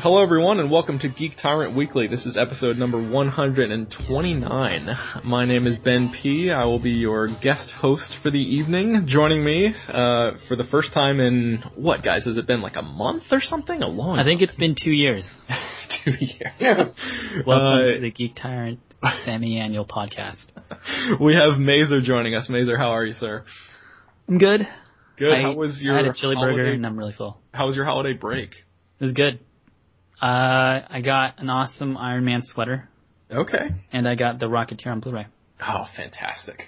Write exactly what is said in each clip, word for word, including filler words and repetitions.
Hello everyone and welcome to Geek Tyrant Weekly. This is episode number one hundred twenty-nine. My name is Ben P. I will be your guest host for the evening. Joining me uh, for the first time in, what guys, has it been like a month or something? A long I think time. It's been two years. two years. Welcome uh, to the Geek Tyrant semi-annual podcast. We have Mazer joining us. Mazer, how are you, sir? I'm good. Good. I, how was your I had a chili holiday, burger and I'm really full. How was your holiday break? It was good. Uh, I got an awesome Iron Man sweater. Okay. And I got the Rocketeer on Blu-ray. Oh, fantastic.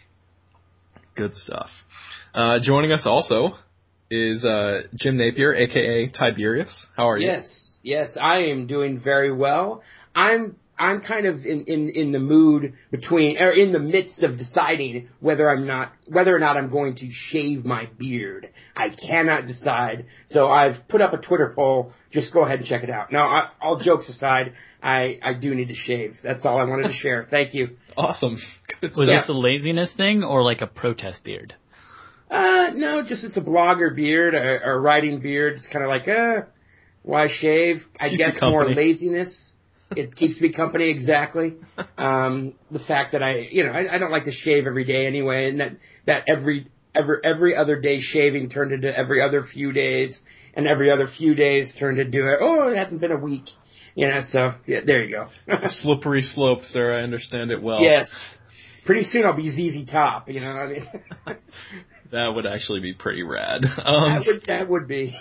Good stuff. Uh, joining us also is uh, Jim Napier, a k a. Tiberius. How are you? Yes, yes, I am doing very well. I'm I'm kind of in, in, in the mood between, or in the midst of deciding whether I'm not, whether or not I'm going to shave my beard. I cannot decide. So I've put up a Twitter poll. Just go ahead and check it out. Now, I, all jokes aside, I, I do need to shave. That's all I wanted to share. Thank you. Awesome. Good Was stuff. this a laziness thing or like a protest beard? Uh, no, just it's a blogger beard, a, a writing beard. It's kind of like, uh, why shave? I Keeps you guess more company. laziness. It keeps me company, exactly. Um, the fact that I, you know, I, I don't like to shave every day anyway, and that, that every, every, every other day shaving turned into every other few days, and every other few days turned into, oh, it hasn't been a week. You know, so, yeah, there you go. It's a slippery slope, sir. I understand it well. Yes. Pretty soon I'll be Z Z Top, you know what I mean? That would actually be pretty rad. Um, that would, that would be.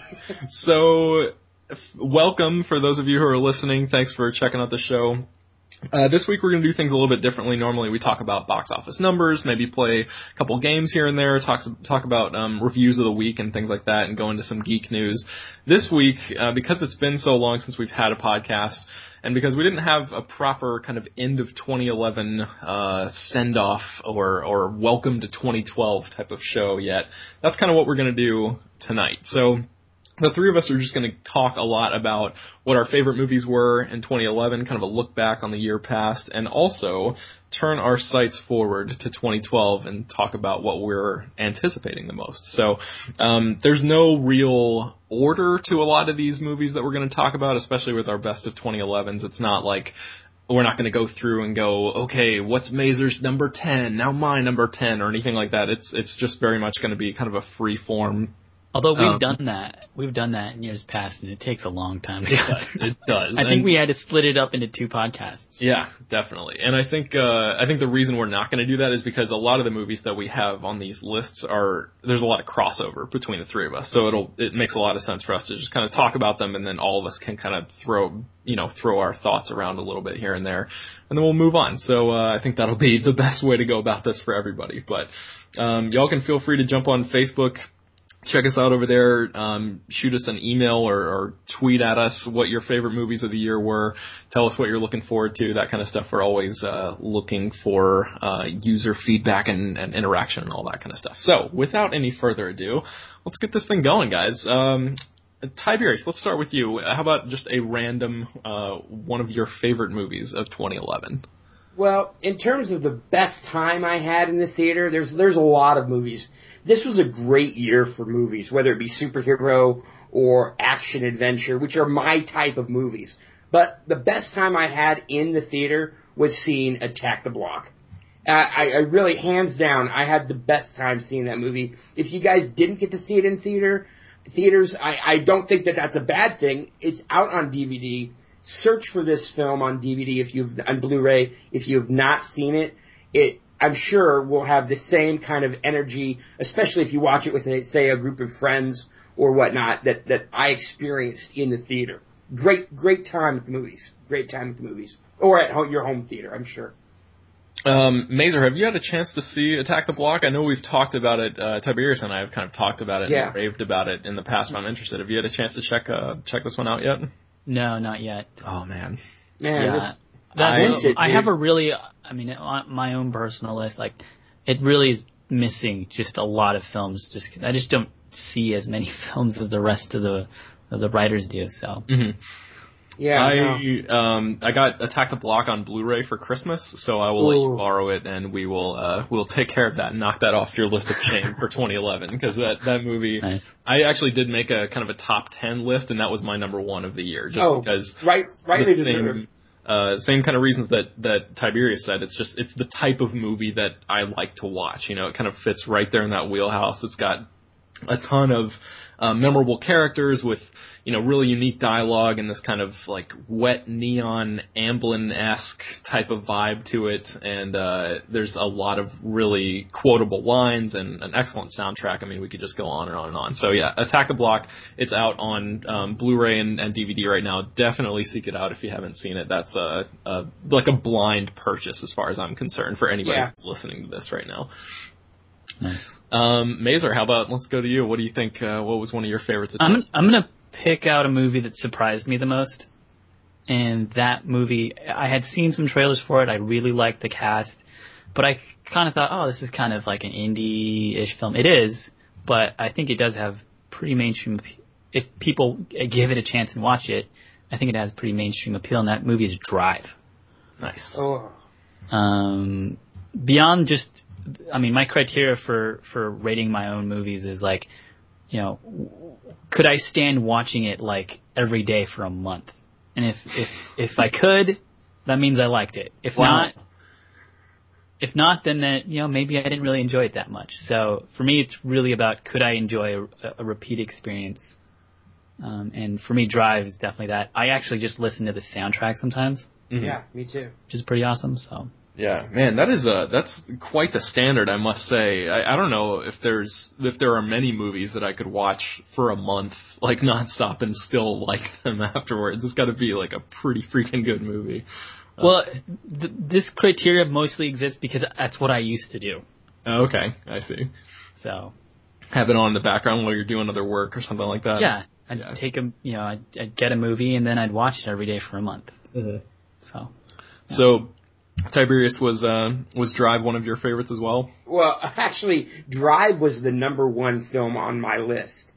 so, f- welcome for those of you who are listening. Thanks for checking out the show. Uh, this week we're going to do things a little bit differently. Normally we talk about box office numbers, maybe play a couple games here and there, talk, talk about um, reviews of the week and things like that, and go into some geek news. This week, uh, because it's been so long since we've had a podcast, and because we didn't have a proper kind of end of twenty eleven uh, send-off or, or welcome to twenty twelve type of show yet, that's kind of what we're going to do tonight. So the three of us are just going to talk a lot about what our favorite movies were in twenty eleven, kind of a look back on the year past, and also turn our sights forward to twenty twelve and talk about what we're anticipating the most. So um, there's no real order to a lot of these movies that we're going to talk about, especially with our best of twenty elevens. It's not like we're not going to go through and go, okay, what's Mazer's number ten, now my number ten, or anything like that. It's it's just very much going to be kind of a free form. Although we've Um, done that. We've done that in years past, and it takes a long time to It get does. It does. I think And- we had to split it up into two podcasts. Yeah, definitely. And I think uh I think the reason we're not going to do that is because a lot of the movies that we have on these lists are there's a lot of crossover between the three of us. So it'll it makes a lot of sense for us to just kind of talk about them, and then all of us can kind of throw, you know, throw our thoughts around a little bit here and there, and then we'll move on. So uh I think that'll be the best way to go about this for everybody. But um y'all can feel free to jump on Facebook. Check us out over there. Um, shoot us an email or, or tweet at us what your favorite movies of the year were. Tell us what you're looking forward to, that kind of stuff. We're always uh, looking for uh, user feedback and, and interaction and all that kind of stuff. So, without any further ado, let's get this thing going, guys. Um, Tiberius, let's start with you. How about just a random uh, one of your favorite movies of twenty eleven? Well, in terms of the best time I had in the theater, there's there's a lot of movies. This was a great year for movies, whether it be superhero or action adventure, which are my type of movies. But the best time I had in the theater was seeing Attack the Block. Uh, I, I really, hands down, I had the best time seeing that movie. If you guys didn't get to see it in theater, theaters, I, I don't think that that's a bad thing. It's out on D V D. Search for this film on D V D if you've on Blu-ray if you have not seen it. It I'm sure will have the same kind of energy, especially if you watch it with, say, a group of friends or whatnot, that that I experienced in the theater. Great, great time at the movies. Great time at the movies, or at home, your home theater, I'm sure. Um, Mazer, have you had a chance to see Attack the Block? I know we've talked about it. Uh, Tiberius and I have kind of talked about it Yeah. and raved about it in the past. But I'm interested. Have you had a chance to check uh, check this one out yet? No, not yet. Oh man. Man, Yeah. this, That's, I- Vintage, I have dude. a really, I mean, on my own personal list, like, it really is missing just a lot of films, just 'cause I just don't see as many films as the rest of the of the writers do. So Mm-hmm. Yeah, I no. um I got Attack the Block on Blu-ray for Christmas, so I will let you Ooh. borrow it, and we will uh we'll take care of that and knock that off your list of shame for twenty eleven, because that that movie. Nice. I actually did make a kind of a top ten list, and that was my number one of the year, just Oh, because right, rightly the deserved. same uh same kind of reasons that that Tiberius said. It's just it's the type of movie that I like to watch. You know, it kind of fits right there in that wheelhouse. It's got a ton of uh, memorable characters with, you know, really unique dialogue and this kind of like wet neon Amblin-esque type of vibe to it. And uh, there's a lot of really quotable lines and an excellent soundtrack. I mean, we could just go on and on and on. So yeah, Attack the Block. It's out on um, Blu-ray and, and D V D right now. Definitely seek it out if you haven't seen it. That's a, a like a blind purchase as far as I'm concerned for anybody Yeah. who's listening to this right now. Nice. Um, Mazer, how about, let's go to you. What do you think, uh, what was one of your favorites? Of I'm, I'm gonna pick out a movie that surprised me the most. And that movie, I had seen some trailers for it. I really liked the cast, but I kind of thought, oh, this is kind of like an indie-ish film. It is, but I think it does have pretty mainstream, if people give it a chance and watch it, I think it has pretty mainstream appeal, and that movie is Drive. Nice. Oh. Um, beyond just, I mean, my criteria for, for rating my own movies is like, you know, could I stand watching it like every day for a month? And if, if, if I could, that means I liked it. If Wow. not, if not, then that, you know, maybe I didn't really enjoy it that much. So for me, it's really about, could I enjoy a, a repeat experience? Um, and for me, Drive is definitely that. I actually just listen to the soundtrack sometimes, Mm-hmm. Yeah, me too. which is pretty awesome. So Yeah, man, that is a, that's quite the standard, I must say. I, I don't know if there's, if there are many movies that I could watch for a month, like nonstop, and still like them afterwards. It's gotta be like a pretty freaking good movie. Well, th- this criteria mostly exists because that's what I used to do. Uh, okay, I see. So Have it on in the background while you're doing other work or something like that. yeah, I'd Yeah. take a, you know, I'd, I'd get a movie and then I'd watch it every day for a month. Mm-hmm. So So, Tiberius, was, uh, was Drive one of your favorites as well? Well, actually, Drive was the number one film on my list.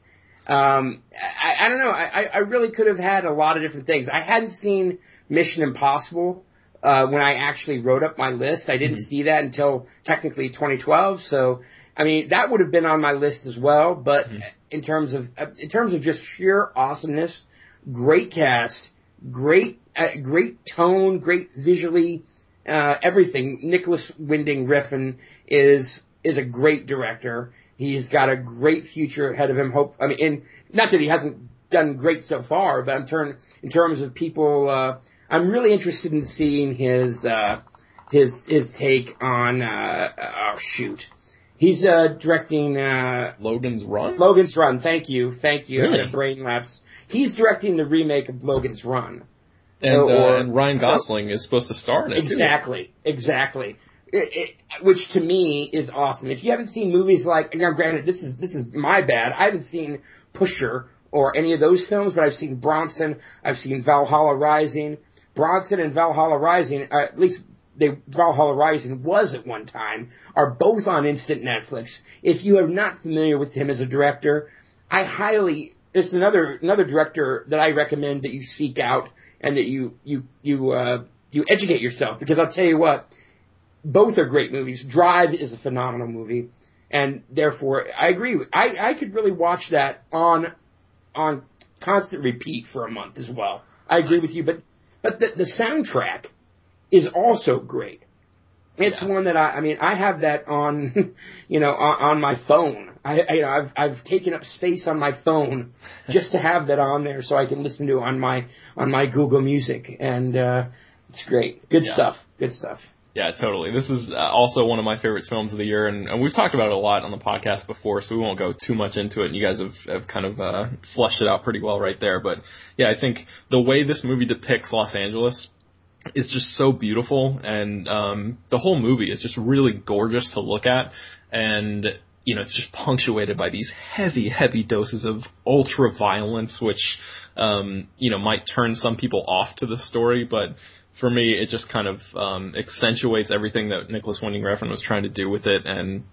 Um, I, I don't know. I, I really could have had a lot of different things. I hadn't seen Mission Impossible uh, when I actually wrote up my list. I didn't Mm-hmm. see that until technically twenty twelve. So, I mean, that would have been on my list as well. But Mm-hmm. in terms of in terms of just sheer awesomeness, great cast, great uh, great tone, great visually. Uh, everything. Nicholas Winding Refn is is a great director. He's got a great future ahead of him. Hope I mean, in, not that he hasn't done great so far, but in turn in terms of people, uh, I'm really interested in seeing his uh, his his take on. Uh, oh shoot, he's uh, directing uh, Logan's Run? Logan's Run. Thank you, thank you. Really? I had a brain lapse. He's directing the remake of Logan's Run. And, Or- uh, and Ryan so- Gosling is supposed to star in it, too. Exactly, exactly. It, it, which to me is awesome. If you haven't seen movies like, now granted, this is this is my bad. I haven't seen Pusher or any of those films, but I've seen Bronson. I've seen Valhalla Rising. Bronson and Valhalla Rising, uh, at least they Valhalla Rising was at one time, are both on instant Netflix. If you are not familiar with him as a director, I highly. It's another another director that I recommend that you seek out and that you you you uh, you educate yourself, because I'll tell you what. Both are great movies. Drive is a phenomenal movie, and therefore I agree. With, I I could really watch that on on constant repeat for a month as well. I agree Nice. with you, but but the, the soundtrack is also great. It's Yeah. one that I I mean I have that on you know on, on my phone. I, I you know I've I've taken up space on my phone just to have that on there so I can listen to it on my on my Google Music, and uh, it's great. Good Yeah. stuff. Good stuff. Yeah, totally. This is uh, also one of my favorite films of the year, and, and we've talked about it a lot on the podcast before, so we won't go too much into it. And you guys have, have kind of uh, fleshed it out pretty well right there. But yeah, I think the way this movie depicts Los Angeles is just so beautiful, and um, the whole movie is just really gorgeous to look at. And you know, it's just punctuated by these heavy, heavy doses of ultra violence, which um, you know might turn some people off to the story, but for me, it just kind of um, accentuates everything that Nicholas Winding Refn was trying to do with it, and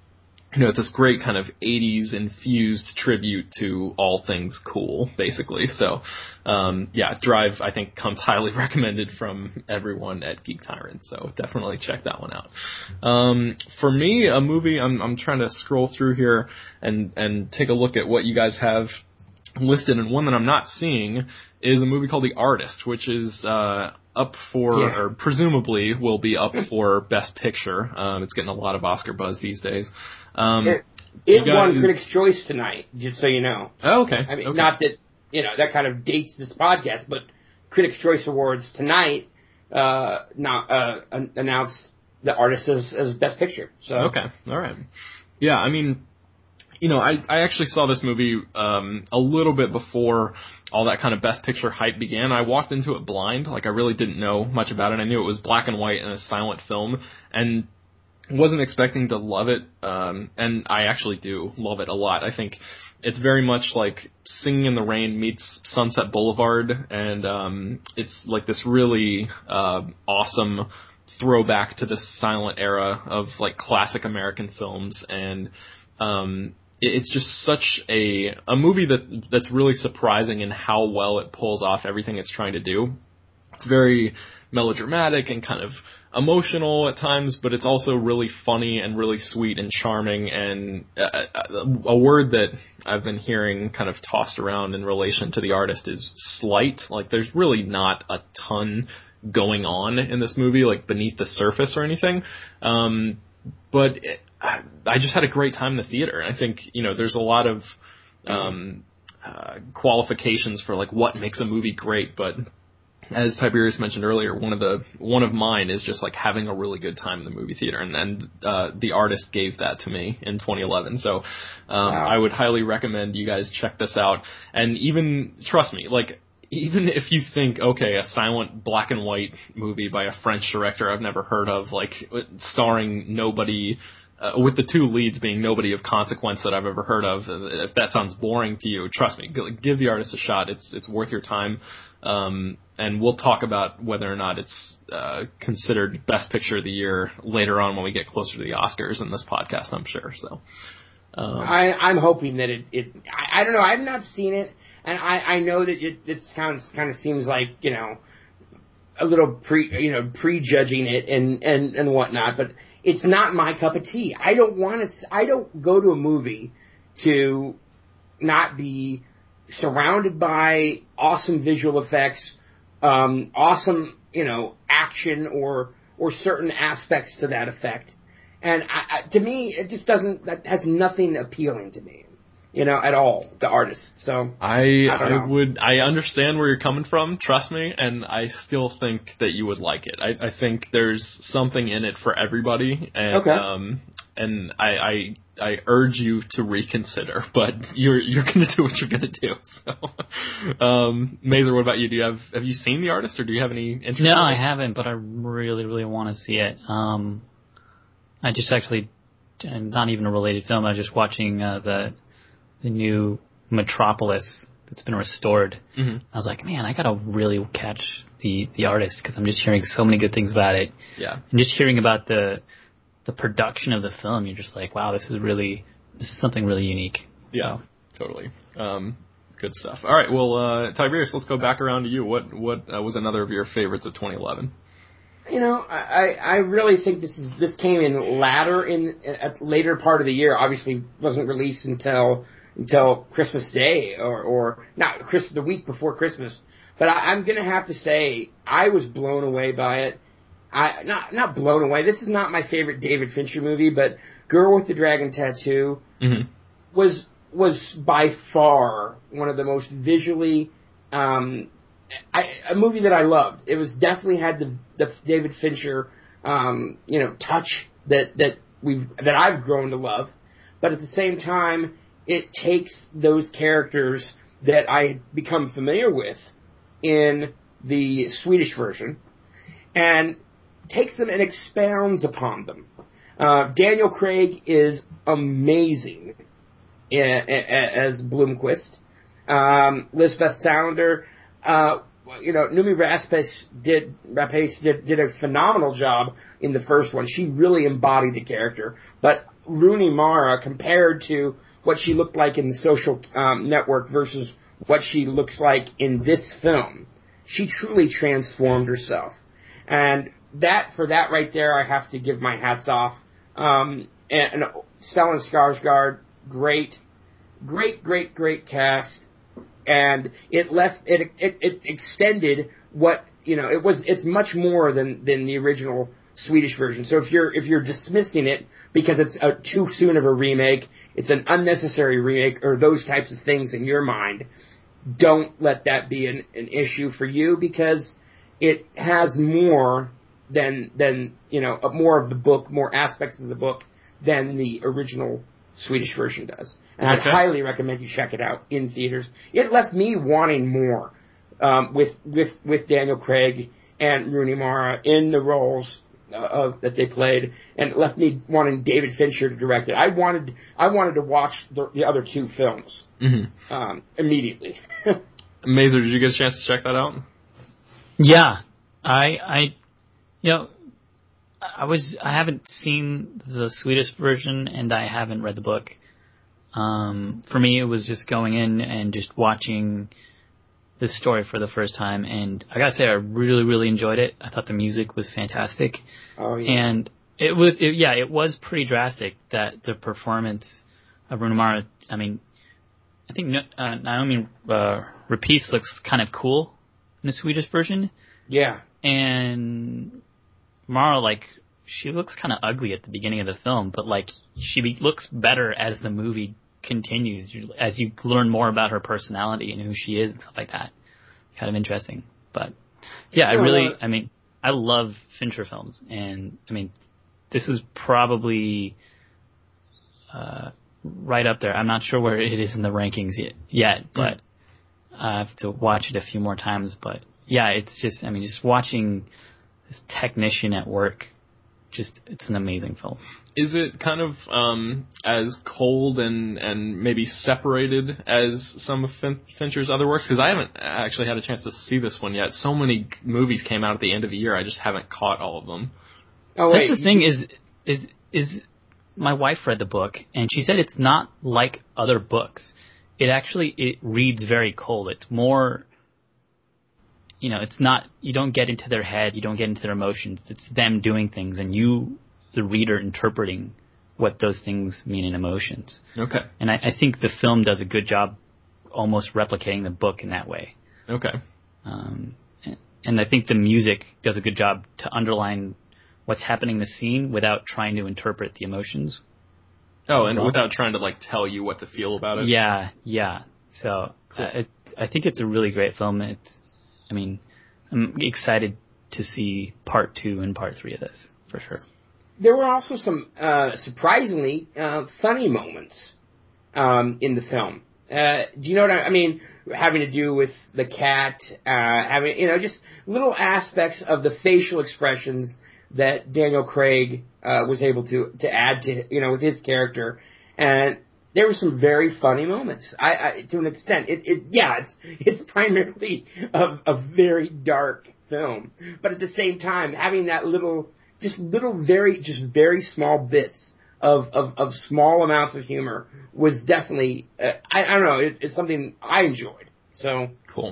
you know, it's this great kind of eighties infused tribute to all things cool, basically. So, um, yeah, Drive, I think, comes highly recommended from everyone at Geek Tyrant. So definitely check that one out. Um, for me, a movie, I'm, I'm trying to scroll through here and, and take a look at what you guys have listed, and one that I'm not seeing is a movie called The Artist, which is, uh, up for, Yeah. or presumably will be up for Best Picture. Um, it's getting a lot of Oscar buzz these days. Um, it it guys... won Critics' Choice tonight, just so you know. Oh, okay. I mean, okay. not that, you know, that kind of dates this podcast, but Critics' Choice Awards tonight, uh, not, uh, announced The Artist as, as Best Picture. So. Okay. All right. Yeah, I mean, you know, I, I actually saw this movie, um, a little bit before all that kind of Best Picture hype began. I walked into it blind. Like, I really didn't know much about it. I knew it was black and white and a silent film, and wasn't expecting to love it. Um, and I actually do love it a lot. I think it's very much like Singing in the Rain meets Sunset Boulevard, and, um, it's like this really, uh, awesome throwback to the silent era of, like, classic American films. And, um, it's just such a a movie that that's really surprising in how well it pulls off everything it's trying to do. It's very melodramatic and kind of emotional at times, but it's also really funny and really sweet and charming. And a, a word that I've been hearing kind of tossed around in relation to The Artist is slight. Like, there's really not a ton going on in this movie, like beneath the surface or anything. Um, but it, I just had a great time in the theater. And I think, you know, there's a lot of, um, uh, qualifications for like what makes a movie great. But as Tiberius mentioned earlier, one of the, one of mine is just like having a really good time in the movie theater. And, and, uh, The Artist gave that to me in twenty eleven. So, um, Wow. I would highly recommend you guys check this out. And even, trust me, like, even if you think, okay, a silent black and white movie by a French director I've never heard of, like, starring nobody, Uh, with the two leads being nobody of consequence that I've ever heard of, if that sounds boring to you, trust me, give The Artist a shot. It's it's worth your time. Um, and we'll talk about whether or not it's uh, considered Best Picture of the Year later on when we get closer to the Oscars in this podcast, I'm sure. So um, I, I'm hoping that it, it I, I don't know, I've not seen it, and I, I know that it this kind of, kind of seems like, you know, a little pre, you know, prejudging it and, and, and whatnot, but it's not my cup of tea. I don't want to, I don't go to a movie to not be surrounded by awesome visual effects, um, awesome, you know, action or, or certain aspects to that effect. And I, I, to me, it just doesn't, that has nothing appealing to me, you know, at all, The Artist. So I I, I would I understand where you're coming from, trust me, and I still think that you would like it. I, I think there's something in it for everybody, and Okay. um and I, I I urge you to reconsider, but you're you're gonna do what you're gonna do. So, um, Mazer, what about you? Do you have have you seen The Artist, or do you have any interest? No, in I it? haven't, but I really really want to see it. Um, I just actually, not even a related film. I was just watching uh, the the new Metropolis that's been restored. Mm-hmm. I was like, man, I gotta really catch the the Artist because I'm just hearing so many good things about it. Yeah, and just hearing about the the production of the film, you're just like, wow, this is really this is something really unique. Yeah, so. totally. Um, good stuff. All right, well, uh, Tiberius, let's go back around to you. What what uh, was another of your favorites of twenty eleven? You know, I, I really think this is this came in latter in at later part of the year. Obviously, wasn't released until until Christmas Day or or not Chris the week before Christmas. But I, I'm gonna have to say I was blown away by it. I not not blown away. This is not my favorite David Fincher movie, but Girl with the Dragon Tattoo Mm-hmm. was was by far one of the most visually. Um, I, a movie that I loved. It was definitely had the, the David Fincher, um, you know, touch that, that we've, that I've grown to love. But at the same time, it takes those characters that I become familiar with in the Swedish version and takes them and expounds upon them. Uh, Daniel Craig is amazing as Blomkvist. Um, Lisbeth Salander, uh, you know, Noomi Rapace did, Rapace did, did a phenomenal job in the first one. She really embodied the character. But Rooney Mara compared to what she looked like in The Social um, Network versus what she looks like in this film. She truly transformed herself. And that, for that right there, I have to give my hats off. Um, and, and Stellan Skarsgård, great, great, great, great cast. And it left, it, it, it extended what, you know, it was, it's much more than, than the original Swedish version. So if you're, if you're dismissing it because it's a, too soon of a remake, it's an unnecessary remake, or those types of things in your mind, don't let that be an, an issue for you, because it has more than, than, you know, more of the book, more aspects of the book than the original Swedish version does. And Okay. I'd highly recommend you check it out in theaters. It left me wanting more, um, with, with, with Daniel Craig and Rooney Mara in the roles uh, of, that they played, and it left me wanting David Fincher to direct it. I wanted, I wanted to watch the, the other two films, Mm-hmm. um, immediately. Mazer, did you get a chance to check that out? Yeah, I, I, you know, I was, I haven't seen the Swedish version, and I haven't read the book. Um, for me, it was just going in and just watching this story for the first time, and I gotta say, I really, really enjoyed it. I thought the music was fantastic. Oh, yeah. And it was, it, yeah, it was pretty drastic, that the performance of Rooney Mara. I mean, I think uh, Naomi uh, Rapace looks kind of cool in the Swedish version. Yeah. And Mara, like, she looks kind of ugly at the beginning of the film, but, like, she be- looks better as the movie continues, as you learn more about her personality and who she is and stuff like that. Kind of interesting. But, yeah, I No, really, no. I mean, I love Fincher films, and, I mean, this is probably uh, right up there. I'm not sure where it is in the rankings yet, yet but mm. I have to watch it a few more times. But, yeah, it's just, I mean, just watching this technician at work, just, it's an amazing film. Is it kind of um, as cold and, and maybe separated as some of fin- Fincher's other works? Because I haven't actually had a chance to see this one yet. So many movies came out at the end of the year, I just haven't caught all of them. Oh, That's wait. the thing is, is, is my wife read the book, and she said it's not like other books. It actually, it reads very cold. It's more, you know, it's not, you don't get into their head, you don't get into their emotions. It's them doing things, and you, the reader, interpreting what those things mean in emotions. Okay. And I, I think the film does a good job almost replicating the book in that way. Okay. Um, and, and I think the music does a good job to underline what's happening in the scene without trying to interpret the emotions. Oh, and well. without trying to, like, tell you what to feel about it? Yeah, yeah. So Cool. uh, it, I think it's a really great film. It's, I mean, I'm excited to see part two and part three of this, for sure. There were also some uh, surprisingly uh, funny moments um, in the film. Uh, do you know what I, I mean? Having to do with the cat, uh, having, you know, just little aspects of the facial expressions that Daniel Craig uh, was able to to add to, you know, with his character, and there were some very funny moments. I, I to an extent, it, it yeah, it's it's primarily a, a very dark film, but at the same time, having that little, just little very, just very small bits of of, of small amounts of humor was definitely, uh, I, I don't know, it, it's something I enjoyed. So Cool.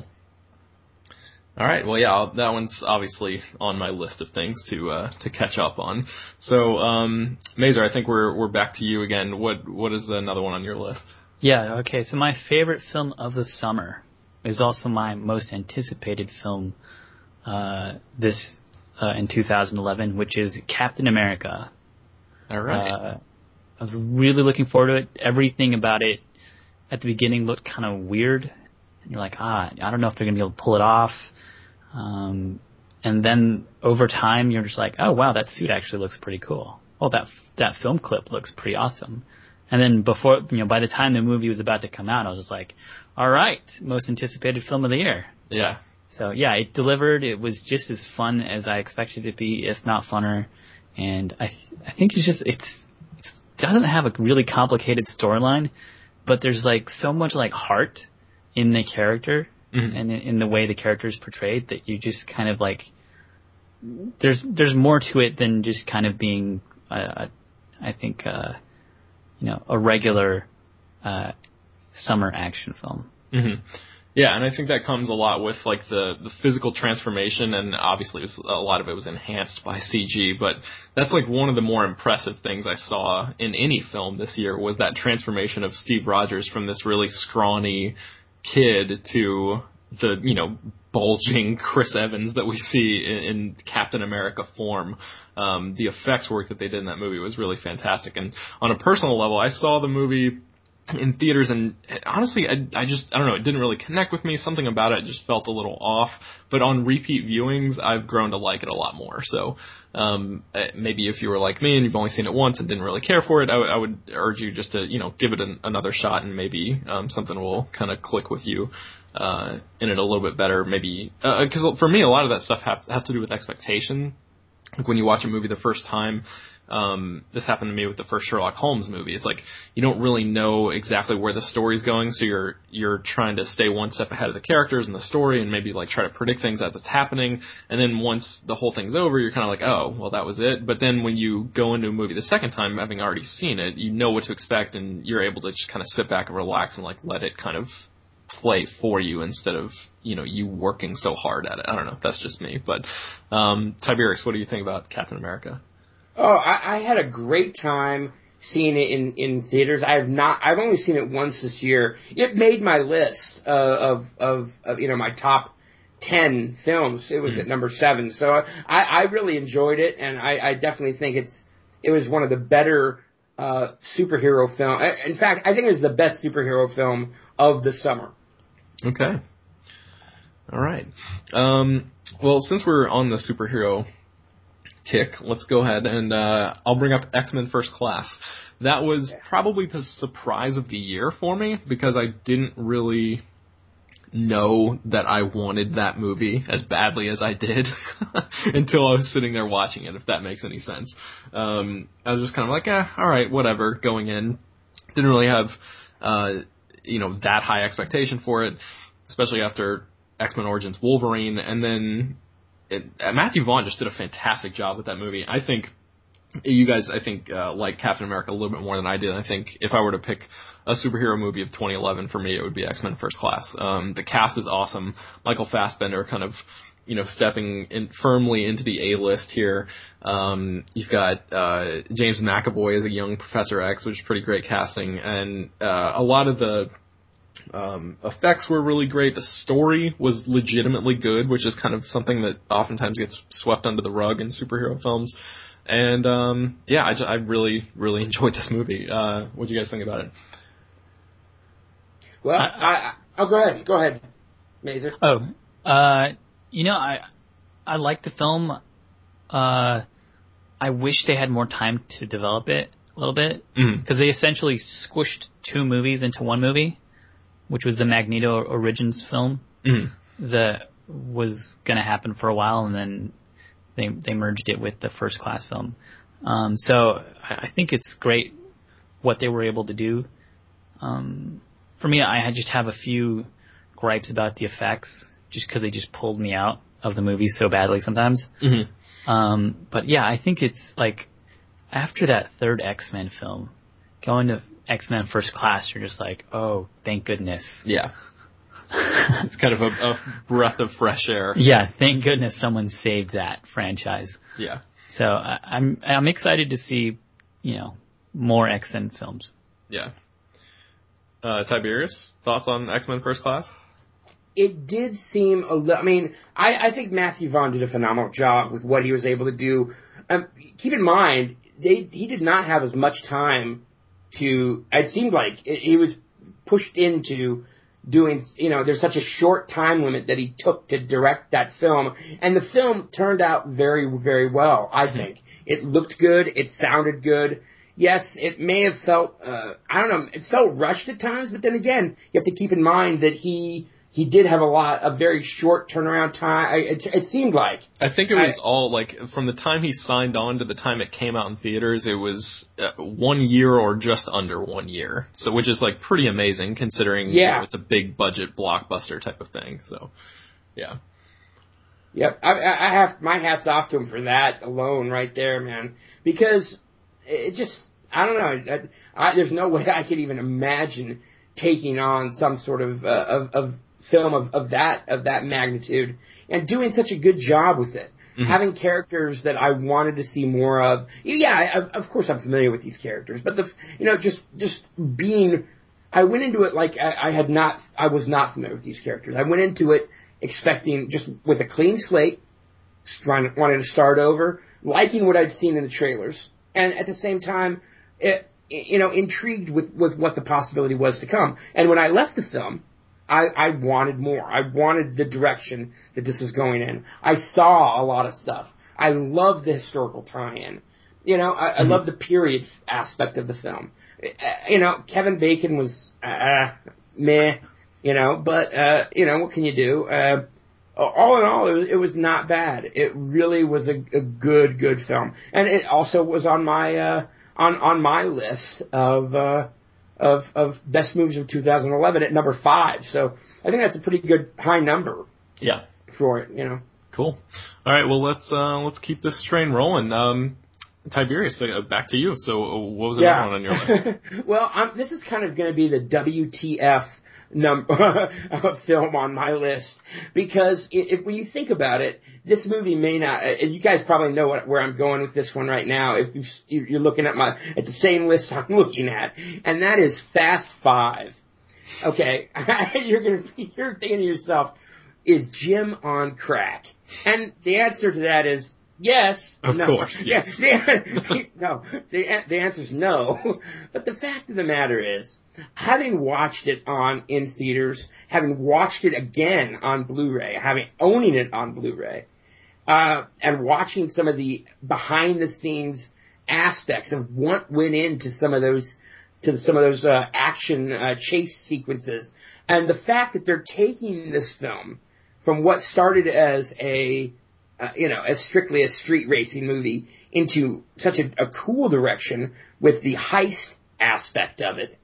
All right. Well, yeah, I'll, that one's obviously on my list of things to uh, to catch up on. So, um, Mazer, I think we're we're back to you again. What what is another one on your list? Yeah, okay. So my favorite film of the summer is also my most anticipated film uh, this uh, in two thousand eleven, which is Captain America. All right. Uh, I was really looking forward to it. Everything about it at the beginning looked kind of weird. And you're like, ah, I don't know if they're going to be able to pull it off. Um, and then over time, you're just like, oh, wow, that suit actually looks pretty cool. Oh, that that film clip looks pretty awesome. And then before, you know, by the time the movie was about to come out, I was just like, all right, most anticipated film of the year. Yeah. So, yeah, it delivered. It was just as fun as I expected it to be, if not funner. And I th- I think it's just, it's, it's doesn't have a really complicated storyline, but there's, like, so much, like, heart in the character. Mm-hmm. And in, in the way the character is portrayed, that you just kind of like, there's there's more to it than just kind of being, uh, I think, uh, you know, a regular uh, summer action film. Mm-hmm. Yeah, and I think that comes a lot with like the, the physical transformation, and obviously it was, a lot of it was enhanced by C G, but that's like one of the more impressive things I saw in any film this year was that transformation of Steve Rogers from this really scrawny kid to the, you know, bulging Chris Evans that we see in, in Captain America form. Um, the effects work that they did in that movie was really fantastic, and on a personal level, I saw the movie in theaters, and honestly, I, I just, I don't know, it didn't really connect with me. Something about it just felt a little off. But on repeat viewings, I've grown to like it a lot more. So, um, maybe if you were like me and you've only seen it once and didn't really care for it, I, w- I would urge you just to, you know, give it an, another shot, and maybe, um, something will kind of click with you, uh, in it a little bit better. Maybe, uh, cause for me, a lot of that stuff ha- has to do with expectation. Like when you watch a movie the first time, Um, this happened to me with the first Sherlock Holmes movie. It's like you don't really know exactly where the story's going, so you're you're trying to stay one step ahead of the characters and the story, and maybe like try to predict things as it's happening. And then once the whole thing's over, you're kind of like, oh, well, that was it. But then when you go into a movie the second time, having already seen it, you know what to expect, and you're able to just kind of sit back and relax and like let it kind of play for you instead of, you know, you working so hard at it. I don't know. That's just me. But um, Tiberius, what do you think about Captain America? Oh, I, I had a great time seeing it in, in theaters. I have not, I've only seen it once this year. It made my list, uh, of, of, of, you know, my top ten films. It was mm-hmm. at number seven. So I, I really enjoyed it, and I, I definitely think it's, it was one of the better, uh, superhero film. In fact, I think it was the best superhero film of the summer. Okay. All right. Um, well, since we're on the superhero kick, let's go ahead and uh, I'll bring up X-Men First Class. That was probably the surprise of the year for me because I didn't really know that I wanted that movie as badly as I did until I was sitting there watching it, if that makes any sense. Um, I was just kind of like, eh, all right, whatever, going in. Didn't really have, uh, you know, that high expectation for it, especially after X-Men Origins Wolverine, and then It, uh, Matthew Vaughn just did a fantastic job with that movie. I think you guys, I think, uh, like Captain America a little bit more than I did. I think if I were to pick a superhero movie of twenty eleven, for me, it would be X-Men First Class. Um, the cast is awesome. Michael Fassbender kind of, you know, stepping in firmly into the A-list here. Um, you've got, uh, James McAvoy as a young Professor X, which is pretty great casting. And, uh, a lot of the, Um, effects were really great. The story was legitimately good, which is kind of something that oftentimes gets swept under the rug in superhero films. And, um, yeah, I, just, I really, really enjoyed this movie. Uh, what do you guys think about it? Well, I, I, oh, go ahead. Go ahead, Mazer. Oh, uh, you know, I, I like the film. Uh, I wish they had more time to develop it a little bit. Mm-hmm. Because they essentially squished two movies into one movie, which was the Magneto Origins film mm-hmm. that was going to happen for a while, and then they they merged it with the First Class film. Um, so I think it's great what they were able to do. Um, for me, I just have a few gripes about the effects, just because they just pulled me out of the movie so badly sometimes. Mm-hmm. Um, but yeah, I think it's like after that third X-Men film, going to X-Men First Class, you're just like, oh, thank goodness. Yeah. It's kind of a, a breath of fresh air. Yeah, thank goodness someone saved that franchise. Yeah. So I, I'm I'm excited to see, you know, more X-Men films. Yeah. Uh, Tiberius, thoughts on X-Men First Class? It did seem a little, I mean, I, I think Matthew Vaughn did a phenomenal job with what he was able to do. Um, keep in mind, they he did not have as much time to, it seemed like he was pushed into doing, you know, there's such a short time limit that he took to direct that film, and the film turned out very, very well, I think. It looked good, it sounded good. Yes, it may have felt, uh, I don't know, it felt rushed at times, but then again, you have to keep in mind that he, he did have a lot, a very short turnaround time. I, it, it seemed like. I think it was I, all, like, from the time he signed on to the time it came out in theaters, it was uh, one year or just under one year. So, which is, like, pretty amazing considering yeah. you know, it's a big budget blockbuster type of thing. So, yeah. Yep. I, I have my hats off to him for that alone right there, man. Because it just, I don't know. I, I, there's no way I could even imagine taking on some sort of uh, of, of film of, of that of that magnitude and doing such a good job with it. Mm-hmm. Having characters that I wanted to see more of. Yeah, I, of course I'm familiar with these characters, but the you know just just being. I went into it like I, I had not. I was not familiar with these characters. I went into it expecting just with a clean slate, trying wanting to start over, liking what I'd seen in the trailers, and at the same time, it, you know, intrigued with, with what the possibility was to come. And when I left the film, I, I wanted more. I wanted the direction that this was going in. I saw a lot of stuff. I love the historical tie-in. You know, I, mm-hmm. I love the period aspect of the film. Uh, you know, Kevin Bacon was, uh, meh, you know, but, uh, you know, what can you do? Uh, all in all, it was, it was not bad. It really was a, a good, good film. And it also was on my, uh, on, on my list of, uh, of, of best movies of two thousand eleven at number five. So I think that's a pretty good high number. Yeah. For it, you know. Cool. All right. Well, let's, uh, let's keep this train rolling. Um, Tiberius, uh, back to you. So uh, what was another yeah. one on your list? Well, I'm, this is kind of going to be the W T F number film on my list because if, when you think about it, this movie may not. And you guys probably know what, where I'm going with this one right now. If you're looking at my at the same list I'm looking at, and that is Fast Five. Okay, you're gonna you're thinking to yourself, is Jim on crack? And the answer to that is yes. Of no. course, yes. no, the the answer is no. But the fact of the matter is, having watched it on in theaters, having watched it again on Blu-ray, having owning it on Blu-ray, uh, and watching some of the behind the scenes aspects of what went into some of those to some of those uh, action uh, chase sequences, and the fact that they're taking this film from what started as a uh, you know as strictly a street racing movie into such a, a cool direction with the heist aspect of it.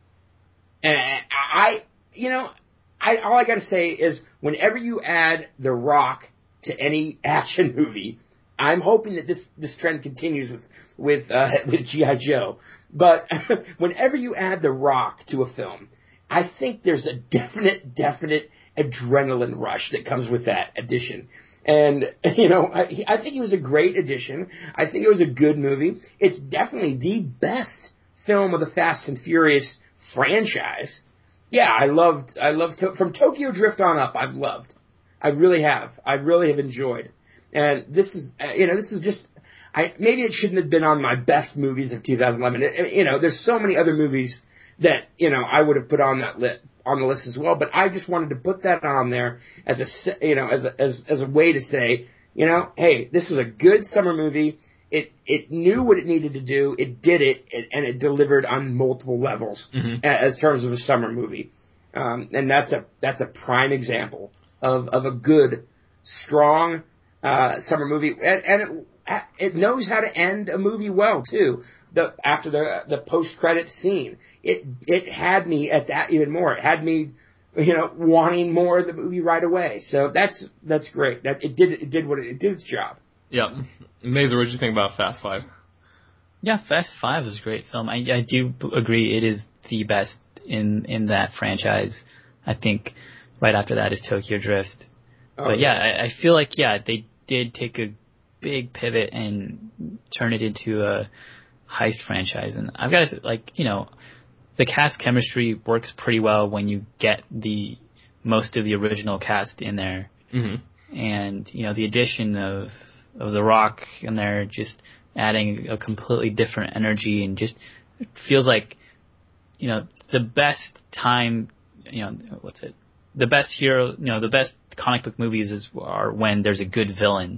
And I, you know, I, all I gotta say is whenever you add The Rock to any action movie, I'm hoping that this, this trend continues with, with, uh, with G I. Joe. But whenever you add The Rock to a film, I think there's a definite, definite adrenaline rush that comes with that addition. And, you know, I, I think it was a great addition. I think it was a good movie. It's definitely the best film of the Fast and Furious franchise. Yeah, I loved, I loved, to, from Tokyo Drift on up, I've loved. I really have. I really have enjoyed. And this is, you know, this is just, I, maybe it shouldn't have been on my best movies of two thousand eleven. It, you know, there's so many other movies that, you know, I would have put on that lit, on the list as well, but I just wanted to put that on there as a, you know, as a, as, as a way to say, you know, hey, this was a good summer movie. It, it knew what it needed to do. It did it, it and it delivered on multiple levels mm-hmm. as terms of a summer movie. Um, and that's a, that's a prime example of, of a good, strong, uh, summer movie. And, and it, it knows how to end a movie well too. The, after the, the post-credits scene, it, it had me at that even more. It had me, you know, wanting more of the movie right away. So that's, that's great. That, it did, it did what it, it did its job. Yeah. Mazer, what did you think about Fast Five? Yeah, Fast Five is a great film. I, I do agree it is the best in, in that franchise. I think right after that is Tokyo Drift. Oh, but yeah, I, I feel like, yeah, they did take a big pivot and turn it into a heist franchise. And I've got to, like, you know, the cast chemistry works pretty well when you get the most of the original cast in there. Mm-hmm. And, you know, the addition of, of The Rock in there just adding a completely different energy and just it feels like, you know, the best time, you know, what's it? The best hero, you know, the best comic book movies is are when there's a good villain.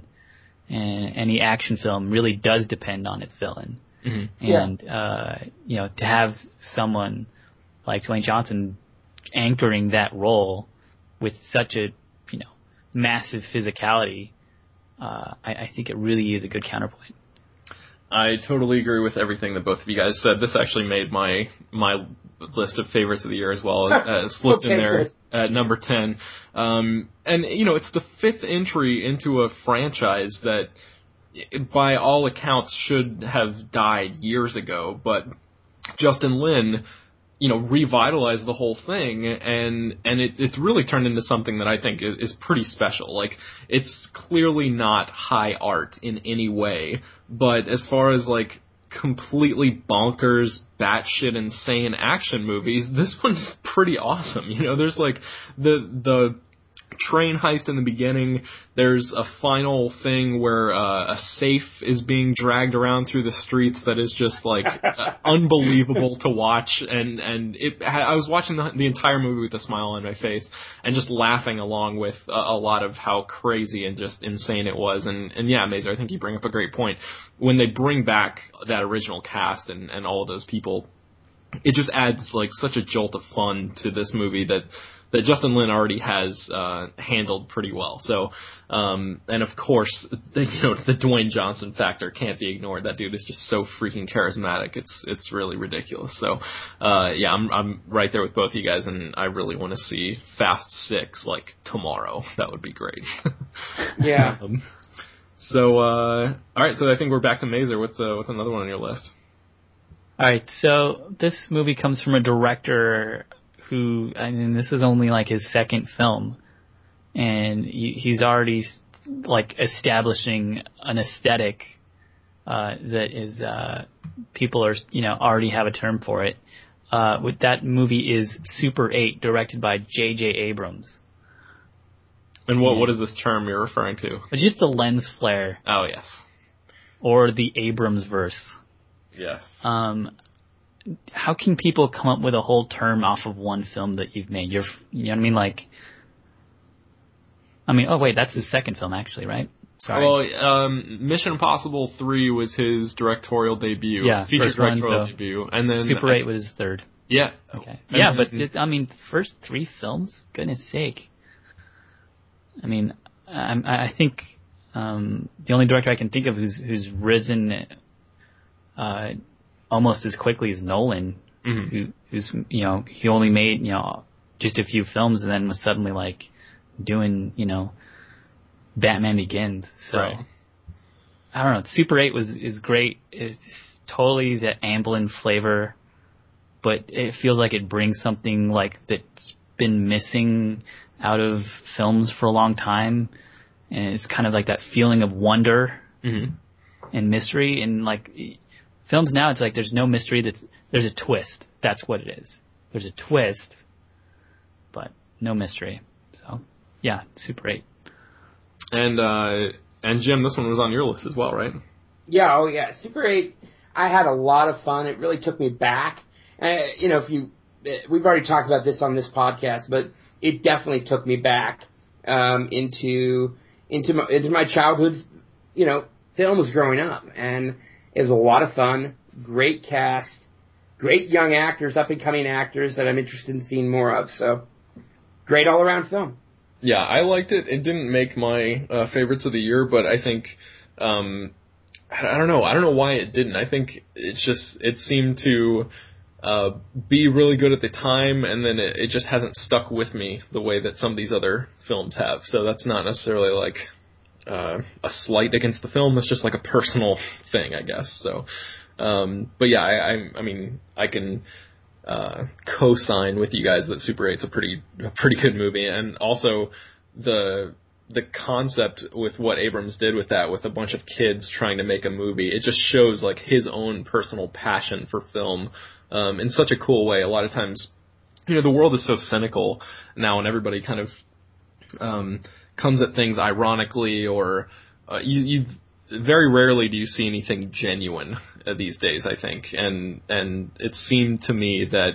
And any action film really does depend on its villain. Mm-hmm. And, yeah. uh, you know, to have someone like Dwayne Johnson anchoring that role with such a, you know, massive physicality, uh, I, I think it really is a good counterpoint. I totally agree with everything that both of you guys said. This actually made my, my list of favorites of the year as well. Uh, slipped okay, in there good. At number ten. Um, and, you know, it's the fifth entry into a franchise that, by all accounts should have died years ago, but Justin Lin, you know, revitalized the whole thing, and and it, it's really turned into something that I think is, is pretty special. Like, it's clearly not high art in any way, but as far as like completely bonkers, batshit insane action movies, this one's pretty awesome. You know, there's like the the train heist in the beginning. There's a final thing where uh, a safe is being dragged around through the streets that is just like uh, unbelievable to watch. And and it, I was watching the, the entire movie with a smile on my face and just laughing along with a, a lot of how crazy and just insane it was. And and yeah, Mazer, I think you bring up a great point. When they bring back that original cast and and all of those people, it just adds like such a jolt of fun to this movie that. that Justin Lin already has uh handled pretty well. So, um and of course, the, you know, the Dwayne Johnson factor can't be ignored. That dude is just so freaking charismatic. It's it's really ridiculous. So, uh yeah, I'm I'm right there with both you guys, and I really want to see Fast Six like tomorrow. That would be great. Yeah. um, so, uh all right. So I think we're back to Mazer. What's uh, what's another one on your list? All right, so this movie comes from a director who, I mean, this is only like his second film, and he, he's already like establishing an aesthetic uh, that is uh, people are you know already have a term for it. Uh, with that movie is Super eight, directed by J J Abrams. And what what is this term you're referring to? Just the lens flare. Oh yes. Or the Abrams verse. Yes. Um. How can people come up with a whole term off of one film that you've made? You're, you know what I mean? Like, I mean, oh wait, that's his second film actually, right? Sorry. Well, um, Mission Impossible three was his directorial debut. Yeah, feature first one, directorial so debut, and then Super eight was his third. Yeah. Okay. And Yeah, then- but it, I mean, the first three films, goodness sake. I mean, I, I think um, the only director I can think of who's who's risen uh, almost as quickly as Nolan, Mhm. who who's you know he only made you know just a few films and then was suddenly like doing you know Batman Begins. So Right. I don't know. Super eight was is great. It's totally the Amblin flavor, but it feels like it brings something like that's been missing out of films for a long time, and it's kind of like that feeling of wonder Mhm. and mystery. And like films now, it's like there's no mystery. That's there's a twist. That's what it is. There's a twist, but no mystery. So yeah, Super eight. And uh, and Jim, this one was on your list as well, right? Yeah, oh yeah. Super eight, I had a lot of fun. It really took me back. Uh, you know, if you, we've already talked about this on this podcast, but it definitely took me back um, into into my, into my childhood, you know, films growing up, and it was a lot of fun. Great cast, great young actors, up and coming actors that I'm interested in seeing more of. So, great all around film. Yeah, I liked it. It didn't make my uh, favorites of the year, but I think um, I, I don't know. I don't know why it didn't. I think it's just it seemed to uh, be really good at the time, and then it, it just hasn't stuck with me the way that some of these other films have. So that's not necessarily like uh, a slight against the film. It's just like a personal thing, I guess. So, um, but yeah, I, I, I mean, I can. Uh, co-sign with you guys that Super eight's a pretty, a pretty good movie, and also the the concept with what Abrams did with that, with a bunch of kids trying to make a movie, it just shows like his own personal passion for film um, in such a cool way. A lot of times, you know, the world is so cynical now, and everybody kind of um, comes at things ironically, or uh, you you've very rarely do you see anything genuine uh, these days, I think. And and it seemed to me that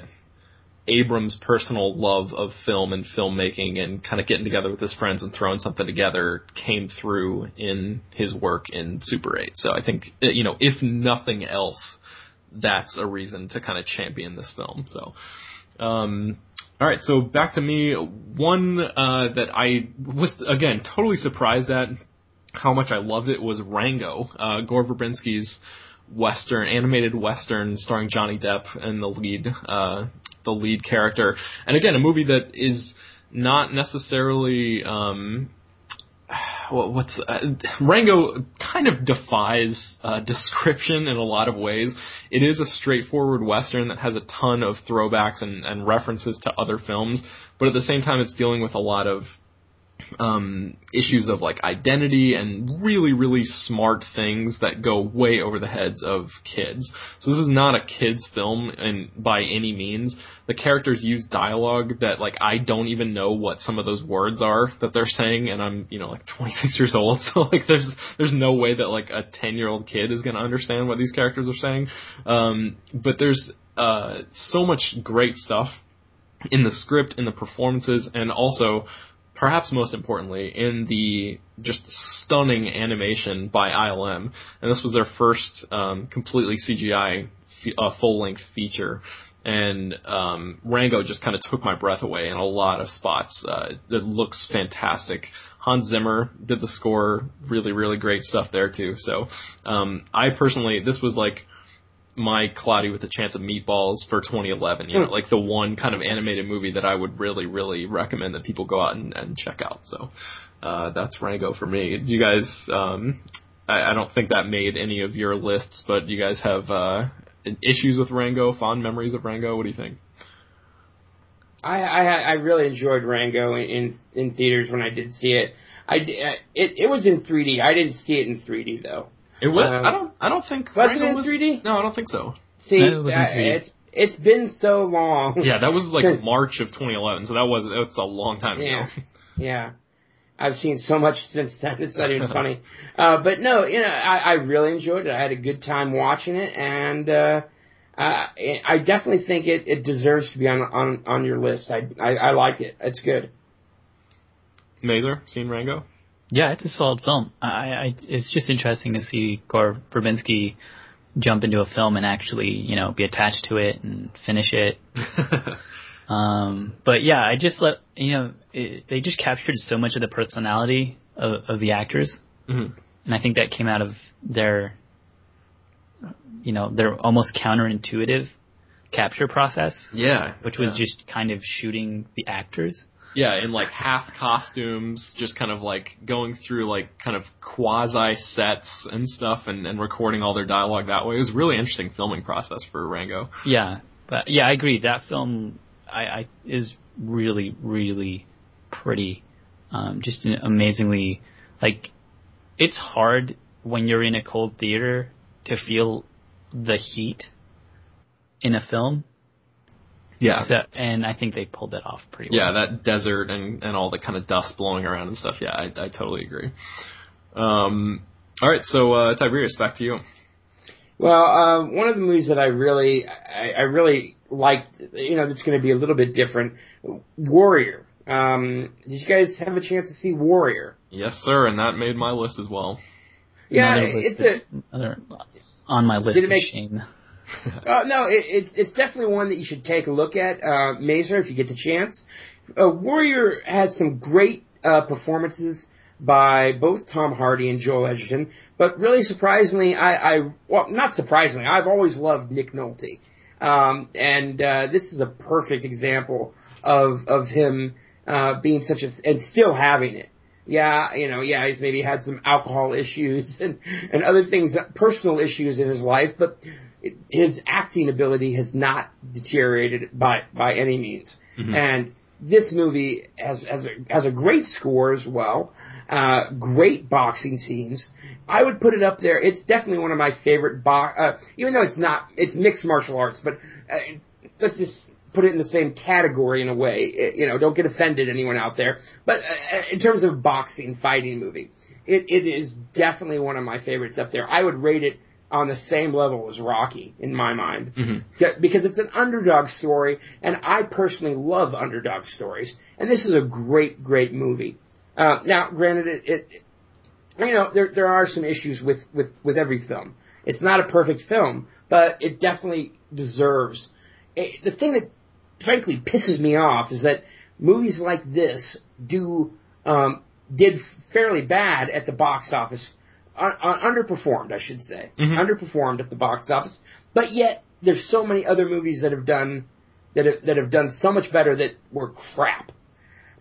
Abrams' personal love of film and filmmaking and kind of getting together with his friends and throwing something together came through in his work in Super eight. So I think, you know, if nothing else, that's a reason to kind of champion this film. So, um, all right, so back to me. One uh, that I was, again, totally surprised at how much I loved it was Rango, uh, Gore Verbinski's Western, animated Western starring Johnny Depp in the lead, uh, the lead character. And again, a movie that is not necessarily, um, what's uh, Rango kind of defies uh, description in a lot of ways. It is a straightforward Western that has a ton of throwbacks and, and references to other films, but at the same time it's dealing with a lot of um issues of like identity and really, really smart things that go way over the heads of kids. So this is not a kid's film and by any means. The characters use dialogue that like I don't even know what some of those words are that they're saying, and I'm, you know, like twenty-six years old, so like there's there's no way that like a ten year old kid is going to understand what these characters are saying. Um but there's uh so much great stuff in the script, in the performances, and also perhaps most importantly, in the just stunning animation by I L M. And this was their first um, completely C G I f- uh, full-length feature. And um, Rango just kind of took my breath away in a lot of spots. Uh, it looks fantastic. Hans Zimmer did the score, really, really great stuff there too. So um, I personally, this was like my Cloudy with a Chance of Meatballs for twenty eleven, you know, like the one kind of animated movie that I would really, really recommend that people go out and, and check out. So, uh, that's Rango for me. Do you guys, um, I, I don't think that made any of your lists, but you guys have, uh, issues with Rango, fond memories of Rango? What do you think? I, I, I really enjoyed Rango in, in, in theaters when I did see it. I, it, it was in three D. I didn't see it in three D though. It was. Um, I don't. I don't think. Was Rango it in was, three D? No, I don't think so. See, No, it was in uh, three D. it's it's been so long. Yeah, that was like March of twenty eleven, so that was that's a long time yeah, ago. yeah. I've seen so much since then. It's not even funny. Uh, but no, you know, I, I really enjoyed it. I had a good time watching it, and uh, I, I definitely think it, it deserves to be on on on your list. I I, I like it. It's good. Mazer, seen Rango? Yeah, it's a solid film. I, I, it's just interesting to see Gore Verbinski jump into a film and actually, you know, be attached to it and finish it. um, but yeah, I just let, you know, it, they just captured so much of the personality of, of the actors. Mm-hmm. And I think that came out of their, you know, their almost counterintuitive capture process. Yeah. Which was yeah. just kind of shooting the actors. Yeah, in like half costumes, just kind of like going through like kind of quasi sets and stuff and, and recording all their dialogue that way. It was a really interesting filming process for Rango. Yeah, but yeah, I agree. That film I, I is really, really pretty. Um, just amazingly, like, it's hard when you're in a cold theater to feel the heat in a film. Yeah. So, and I think they pulled that off pretty Yeah, well. that desert and, and all the kind of dust blowing around and stuff. Yeah, I, I totally agree. Um, all right, so uh, Tiberius, back to you. Well, uh, one of the movies that I really, I, I really liked, you know, that's going to be a little bit different, Warrior. Um, did you guys have a chance to see Warrior? Yes, sir, and that made my list as well. Yeah, Another it's list a... Another, on my list Did it of make, shame. uh, no, it, it's it's definitely one that you should take a look at, uh, Mazer, if you get the chance. Uh, Warrior has some great uh, performances by both Tom Hardy and Joel Edgerton, but really surprisingly, I, I well, not surprisingly, I've always loved Nick Nolte, um, and uh, this is a perfect example of of him uh, being such a and still having it. Yeah, you know, yeah, he's maybe had some alcohol issues and and other things, personal issues in his life, but his acting ability has not deteriorated by by any means. Mm-hmm. And this movie has has a, has a great score as well, uh, great boxing scenes. I would put it up there. It's definitely one of my favorite box. Uh, even though it's not, it's mixed martial arts, but uh, let's just put it in the same category in a way. It, you know, don't get offended, anyone out there. But uh, in terms of boxing, fighting movie, it it is definitely one of my favorites up there. I would rate it on the same level as Rocky, in my mind. Mm-hmm. Because it's an underdog story, and I personally love underdog stories. And this is a great, great movie. Uh, now, granted, it, it, you know, there there are some issues with, with, with every film. It's not a perfect film, but it definitely deserves. It, the thing that, frankly, pisses me off is that movies like this do um, did fairly bad at the box office. Un- un- underperformed, I should say. Mm-hmm. Underperformed at the box office. But yet, there's so many other movies that have done, that have, that have done so much better that were crap.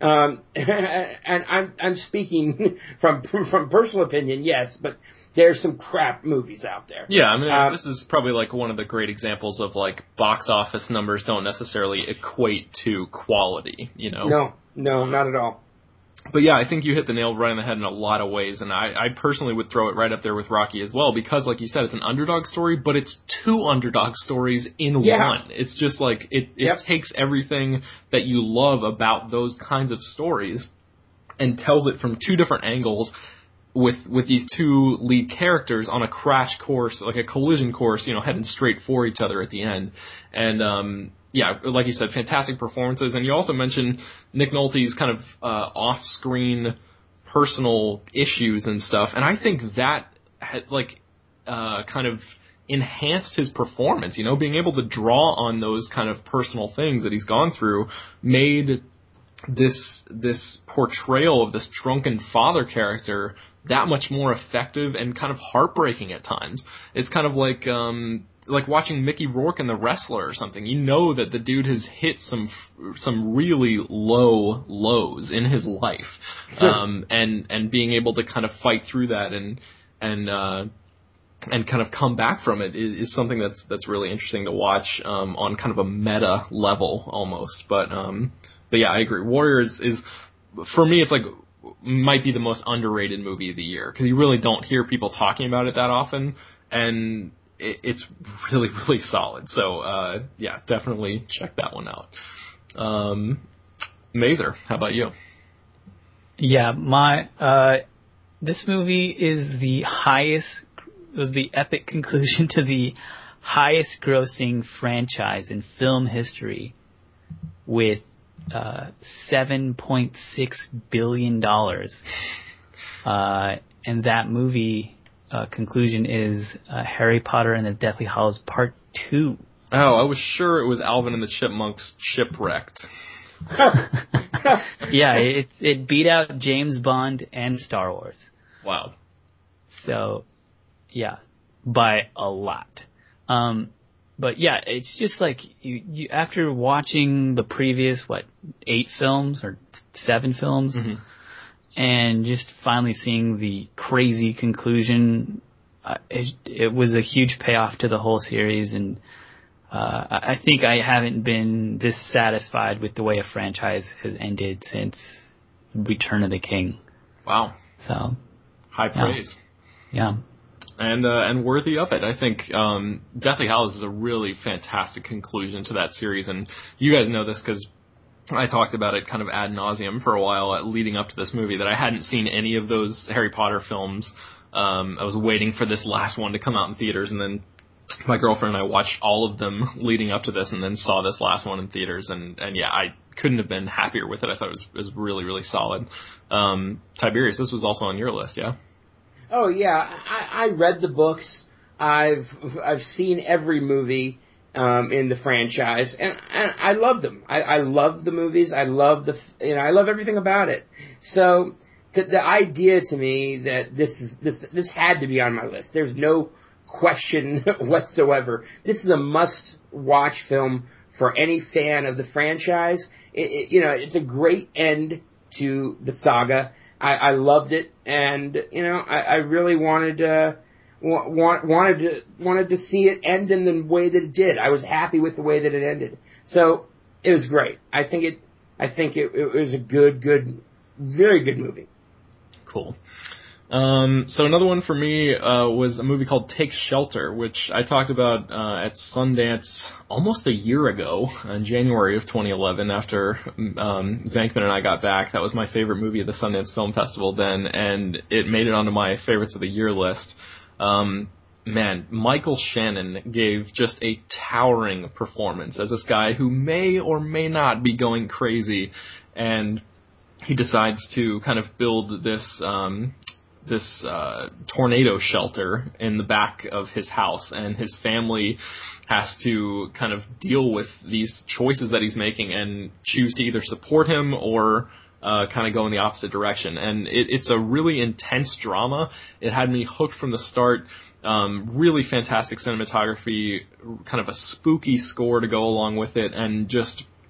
Um, and I'm I'm speaking from from personal opinion, yes, but there's some crap movies out there. Yeah, I mean, um, this is probably like one of the great examples of like box office numbers don't necessarily equate to quality, you know? No, no, not at all. But yeah, I think you hit the nail right on the head in a lot of ways, and I, I personally would throw it right up there with Rocky as well, because like you said, it's an underdog story, but it's two underdog stories in Yeah. one. It's just like, it, it Yep. takes everything that you love about those kinds of stories and tells it from two different angles with, with these two lead characters on a crash course, like a collision course, you know, heading straight for each other at the end. And, um, yeah, like you said, fantastic performances. And you also mentioned Nick Nolte's kind of uh, off-screen personal issues and stuff. And I think that had, like, uh, kind of enhanced his performance. You know, being able to draw on those kind of personal things that he's gone through made this this portrayal of this drunken father character that much more effective and kind of heartbreaking at times. It's kind of like um like watching Mickey Rourke in The Wrestler or something. You know that the dude has hit some some really low lows in his life, um, and and being able to kind of fight through that and and uh, and kind of come back from it is, is something that's that's really interesting to watch um, on kind of a meta level almost. But um, but yeah, I agree. Warriors is, for me, it's like might be the most underrated movie of the year, because you really don't hear people talking about it that often, and it's really, really solid. So, uh, yeah, definitely check that one out. Um, Mazer, how about you? Yeah, my, uh, this movie is the highest, was the epic conclusion to the highest grossing franchise in film history with, uh, seven point six billion dollars. Uh, and that movie, Uh, conclusion is uh, Harry Potter and the Deathly Hallows Part two. Oh, I was sure it was Alvin and the Chipmunks Shipwrecked. Yeah, it, it beat out James Bond and Star Wars. Wow. So, yeah, by a lot. Um, but yeah, it's just like you, you after watching the previous, what, eight films or seven films, mm-hmm. and just finally seeing the crazy conclusion, uh, it, it was a huge payoff to the whole series, and uh, I think I haven't been this satisfied with the way a franchise has ended since Return of the King. Wow. So, high praise. Yeah. yeah. And uh, and worthy of it. I think um, Deathly Hallows is a really fantastic conclusion to that series, and you guys know this because I talked about it kind of ad nauseum for a while uh, leading up to this movie, that I hadn't seen any of those Harry Potter films. Um, I was waiting for this last one to come out in theaters, and then my girlfriend and I watched all of them leading up to this, and then saw this last one in theaters, and, and yeah, I couldn't have been happier with it. I thought it was, it was really, really solid. Um, Tiberius, this was also on your list, yeah? Oh yeah, I, I read the books. I've I've seen every movie um, in the franchise, and, and I love them. I, I love the movies. I love the you know I love everything about it. So to, the idea to me that this is this this had to be on my list. There's no question whatsoever. This is a must-watch film for any fan of the franchise. It, it, you know, it's a great end to the saga. I, I loved it, and you know, I, I really wanted uh, want, wanted to wanted to see it end in the way that it did. I was happy with the way that it ended, so it was great. I think it, I think it, it was a good, good, very good movie. Cool. Um, so another one for me uh, was a movie called Take Shelter, which I talked about uh, at Sundance almost a year ago, in January of twenty eleven, after um, Venkman and I got back. That was my favorite movie at the Sundance Film Festival then, and it made it onto my favorites of the year list. Um, man, Michael Shannon gave just a towering performance as this guy who may or may not be going crazy, and he decides to kind of build this um this uh tornado shelter in the back of his house, and his family has to kind of deal with these choices that he's making and choose to either support him or uh kind of go in the opposite direction. And it, it's a really intense drama. It had me hooked from the start. Um really fantastic cinematography, kind of a spooky score to go along with it, and just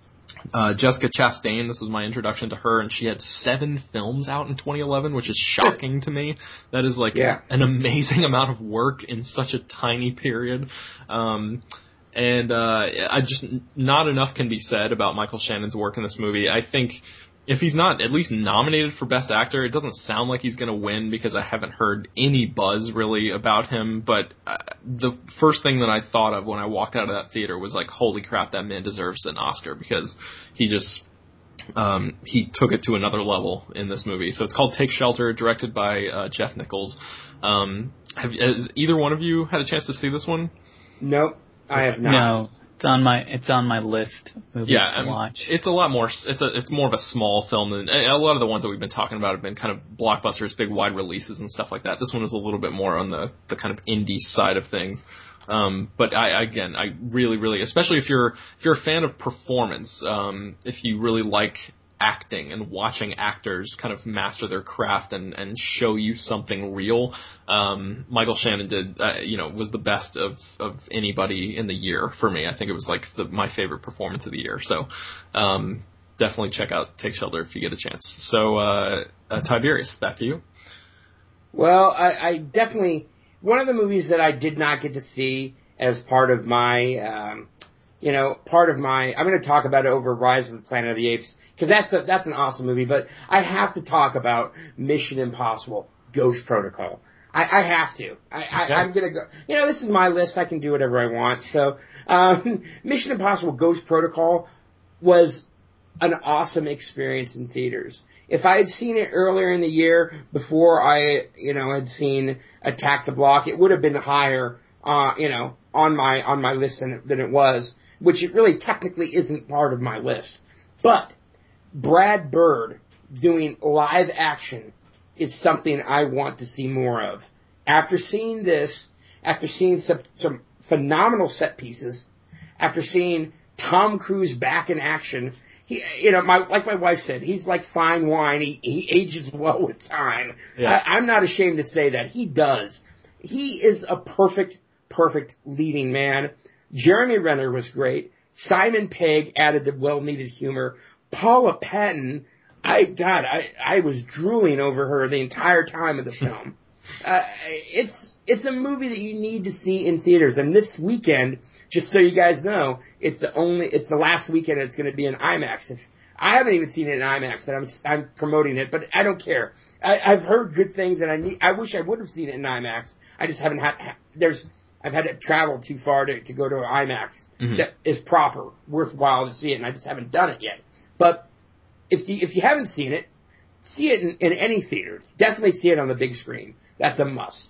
Uh, Jessica Chastain, this was my introduction to her, and she had seven films out in twenty eleven, which is shocking to me. That is like yeah. an amazing amount of work in such a tiny period. Um, and, uh, I just, not enough can be said about Michael Shannon's work in this movie. I think if he's not at least nominated for Best Actor, it doesn't sound like he's gonna win because I haven't heard any buzz really about him, but uh, the first thing that I thought of when I walked out of that theater was like, holy crap, that man deserves an Oscar, because he just, um, he took it to another level in this movie. So it's called Take Shelter, directed by uh, Jeff Nichols. Um, have, has either one of you had a chance to see this one? Nope, I have not. No. It's on my it's on my list of movies yeah, to I mean, watch. It's a lot more. It's a it's more of a small film than a lot of the ones that we've been talking about have been kind of blockbusters, big wide releases and stuff like that. This one was a little bit more on the the kind of indie side of things. Um, but I again, I really, really, especially if you're if you're a fan of performance, um, if you really like acting and watching actors kind of master their craft and, and show you something real. Um, Michael Shannon did, uh, you know, was the best of, of anybody in the year for me. I think it was like the, my favorite performance of the year. So, um, definitely check out Take Shelter if you get a chance. So, uh, uh Tiberius, back to you. Well, I, I definitely, one of the movies that I did not get to see as part of my, um, you know, part of my, I'm going to talk about it over Rise of the Planet of the Apes, because that's a, that's an awesome movie, but I have to talk about Mission Impossible Ghost Protocol. I, I have to. I, I, I'm going to go, you know, this is my list. I can do whatever I want. So, um, Mission Impossible Ghost Protocol was an awesome experience in theaters. If I had seen it earlier in the year before I, you know, had seen Attack the Block, it would have been higher, uh, you know, on my, on my list than, than it was, which it really technically isn't part of my list. But Brad Bird doing live action is something I want to see more of. After seeing this, after seeing some, some phenomenal set pieces, after seeing Tom Cruise back in action, he, you know, my, like my wife said, he's like fine wine. He, he ages well with time. Yeah. I, I'm not ashamed to say that. He does. He is a perfect, perfect leading man. Jeremy Renner was great. Simon Pegg added the well-needed humor. Paula Patton, I, God, I, I was drooling over her the entire time of the film. Uh, it's, it's a movie that you need to see in theaters. And this weekend, just so you guys know, it's the only, it's the last weekend it's going to be in IMAX. If, I haven't even seen it in IMAX, and I'm, I'm promoting it, but I don't care. I, I've heard good things, and I need, I wish I would have seen it in IMAX. I just haven't had, there's, I've had to travel too far to, to go to an IMAX mm-hmm. that is proper, worthwhile to see it, and I just haven't done it yet. But if you, if you haven't seen it, see it in, in any theater. Definitely see it on the big screen. That's a must.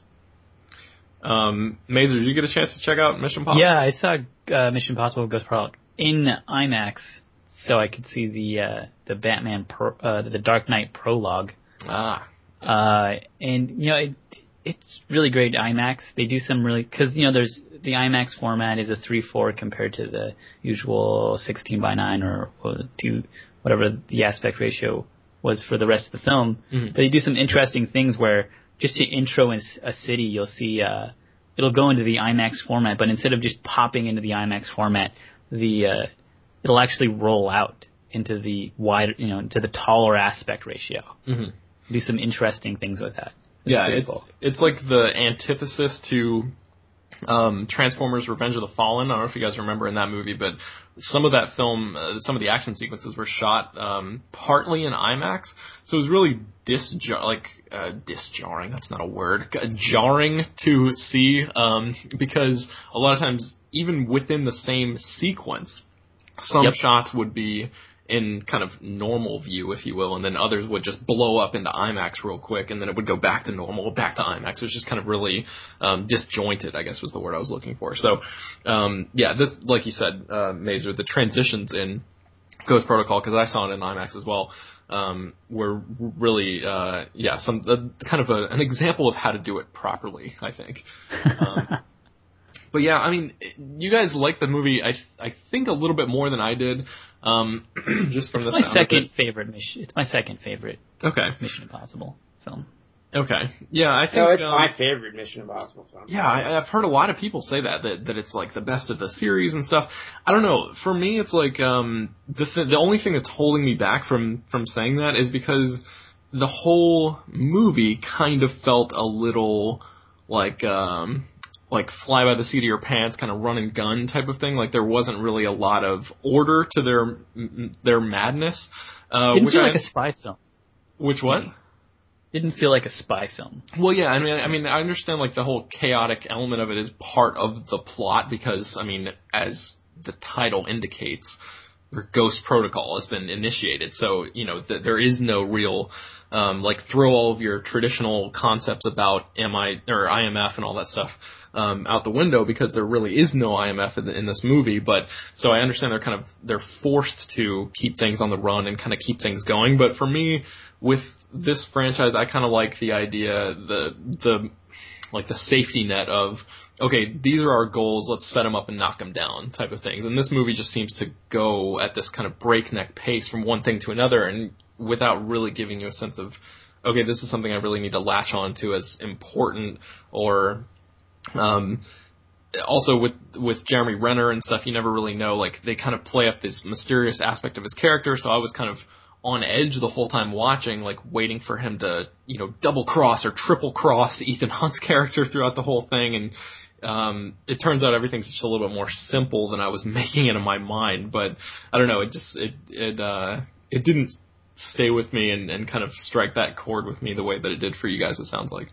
Um, Mazer, did you get a chance to check out Mission Impossible? Yeah, I saw uh, Mission Impossible Ghost Protocol in IMAX, so I could see the uh, the Batman pro, uh, the Dark Knight prologue. Ah. Uh, and you know it, it's really great IMAX. They do some really, because you know there's the IMAX format is a three four compared to the usual sixteen by nine or, or two, whatever the aspect ratio was for the rest of the film. Mm-hmm. But they do some interesting things where just to intro in a city, you'll see, uh, it'll go into the IMAX format, but instead of just popping into the IMAX format, the, uh, it'll actually roll out into the wider, you know, into the taller aspect ratio. Mm-hmm. Do some interesting things with that. It's yeah, it's, cool. It's like the antithesis to, um, Transformers Revenge of the Fallen. I don't know if you guys remember in that movie, but some of that film, uh, some of the action sequences were shot, um, partly in IMAX. So it was really disjar, like, uh, disjarring, that's not a word, jarring to see, um, because a lot of times, even within the same sequence, some yep. shots would be in kind of normal view, if you will, and then others would just blow up into IMAX real quick, and then it would go back to normal, back to IMAX. It was just kind of really um, disjointed, I guess was the word I was looking for. So, um, yeah, this, like you said, uh, Mazer, the transitions in Ghost Protocol, because I saw it in IMAX as well, um, were really, uh, yeah, some uh, kind of a, an example of how to do it properly, I think. Um, but yeah, I mean, you guys liked the movie, I I think a little bit more than I did. Um, just from it's the my sound second of it. favorite mission. It's my second favorite. Okay. Mission Impossible film. Okay. Yeah, I think... No, it's um, my favorite Mission Impossible film. Yeah, I, I've heard a lot of people say that, that, that it's like the best of the series and stuff. I don't know. For me, it's like, um, the th- the only thing that's holding me back from, from saying that is because the whole movie kind of felt a little like, um, like fly by the seat of your pants, kind of run and gun type of thing. Like there wasn't really a lot of order to their, their madness. Uh, Didn't which feel I, like a spy film. Which what? Maybe. Didn't feel like a spy film. Well, yeah, I mean, I mean, I understand like the whole chaotic element of it is part of the plot because, I mean, as the title indicates, their Ghost Protocol has been initiated. So, you know, th- there is no real, um, like throw all of your traditional concepts about M I or I M F and all that stuff, um, out the window because there really is no I M F in, the, in this movie. But so I understand they're kind of, they're forced to keep things on the run and kind of keep things going. But for me, with this franchise, I kind of like the idea, the, the, like the safety net of, okay, these are our goals, let's set them up and knock them down type of things. And this movie just seems to go at this kind of breakneck pace from one thing to another and without really giving you a sense of, okay, this is something I really need to latch on to as important or, um, also with, with Jeremy Renner and stuff, you never really know, like they kind of play up this mysterious aspect of his character. So I was kind of on edge the whole time watching, like waiting for him to, you know, double cross or triple cross Ethan Hunt's character throughout the whole thing. And, um, it turns out everything's just a little bit more simple than I was making it in my mind. But I don't know, it just, it, it, uh, it didn't stay with me and, and kind of strike that chord with me the way that it did for you guys, it sounds like.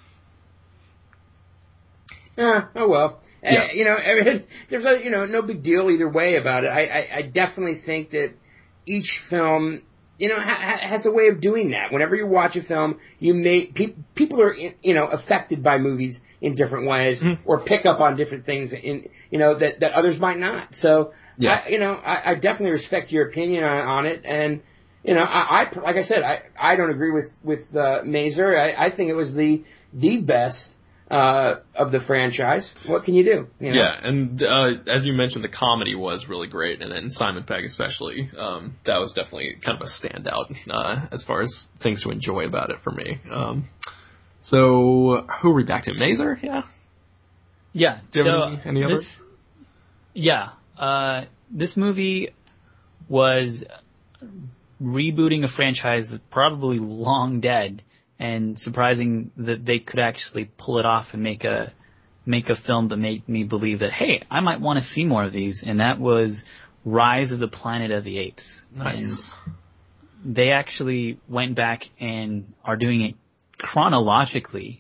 Yeah, oh well. Yeah. Uh, you know, there's a, you know, no big deal either way about it. I, I, I definitely think that each film, you know, ha- has a way of doing that. Whenever you watch a film, you may, pe- people are, you know, affected by movies in different ways mm-hmm. or pick up on different things in, you know, that, that others might not. So, yeah. I, you know, I, I definitely respect your opinion on, on it. And, you know, I, I, like I said, I, I don't agree with, with, uh, Mazer. I, I think it was the, the best, uh, of the franchise. What can you do? You know? Yeah, and uh, as you mentioned, the comedy was really great, and then Simon Pegg especially. Um, that was definitely kind of a standout uh, as far as things to enjoy about it for me. Um, so, who are we back to? Mazer? Yeah? Yeah. Do you so have any, any this, others? Yeah. Uh, this movie was rebooting a franchise that's probably long dead, and surprising that they could actually pull it off and make a make a film that made me believe that, hey, I might want to see more of these. And that was Rise of the Planet of the Apes. Nice. And they actually went back and are doing it chronologically,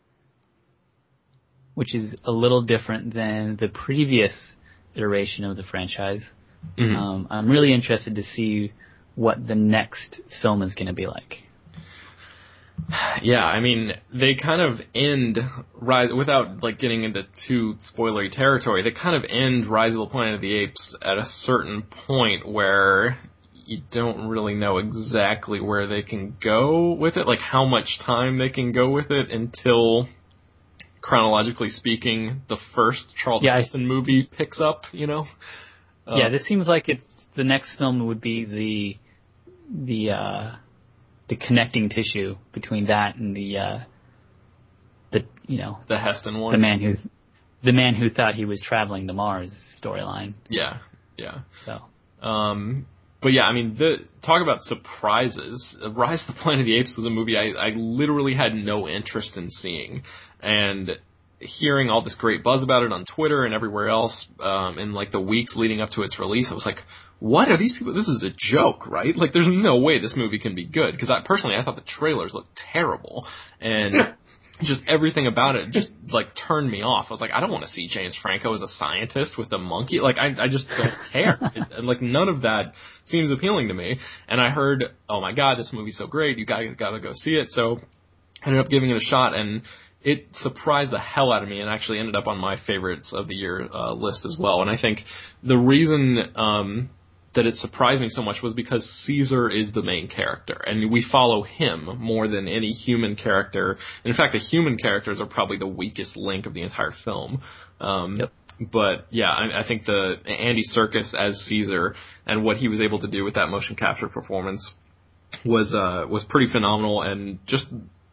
which is a little different than the previous iteration of the franchise. Mm-hmm. Um, I'm really interested to see what the next film is going to be like. Yeah, I mean, they kind of end Rise, without like getting into too spoilery territory, they kind of end Rise of the Planet of the Apes at a certain point where you don't really know exactly where they can go with it, like how much time they can go with it until, chronologically speaking, the first Charlton yeah, Heston movie picks up, you know? Uh, yeah, this seems like it's, the next film would be the, the, uh, the connecting tissue between that and the, uh, the, you know, the Heston one, the man who, the man who thought he was traveling to Mars storyline. Yeah, yeah. So, um, but yeah, I mean, the talk about surprises. Rise of the Planet of the Apes was a movie I, I literally had no interest in seeing, and hearing all this great buzz about it on Twitter and everywhere else, um, in like the weeks leading up to its release, I was like, what are these people? This is a joke, right? Like, there's no way this movie can be good. Because I personally, I thought the trailers looked terrible, and just everything about it just like turned me off. I was like, I don't want to see James Franco as a scientist with a monkey. Like, I, I just don't care. It, and like, none of that seems appealing to me. And I heard, oh my god, this movie's so great. You guys gotta go see it. So I ended up giving it a shot, and it surprised the hell out of me and actually ended up on my favorites of the year uh, list as well. And I think the reason um that it surprised me so much was because Caesar is the main character, and we follow him more than any human character. In fact, the human characters are probably the weakest link of the entire film. Um, yep. But yeah, I, I think the Andy Serkis as Caesar and what he was able to do with that motion capture performance was uh, was pretty phenomenal, and just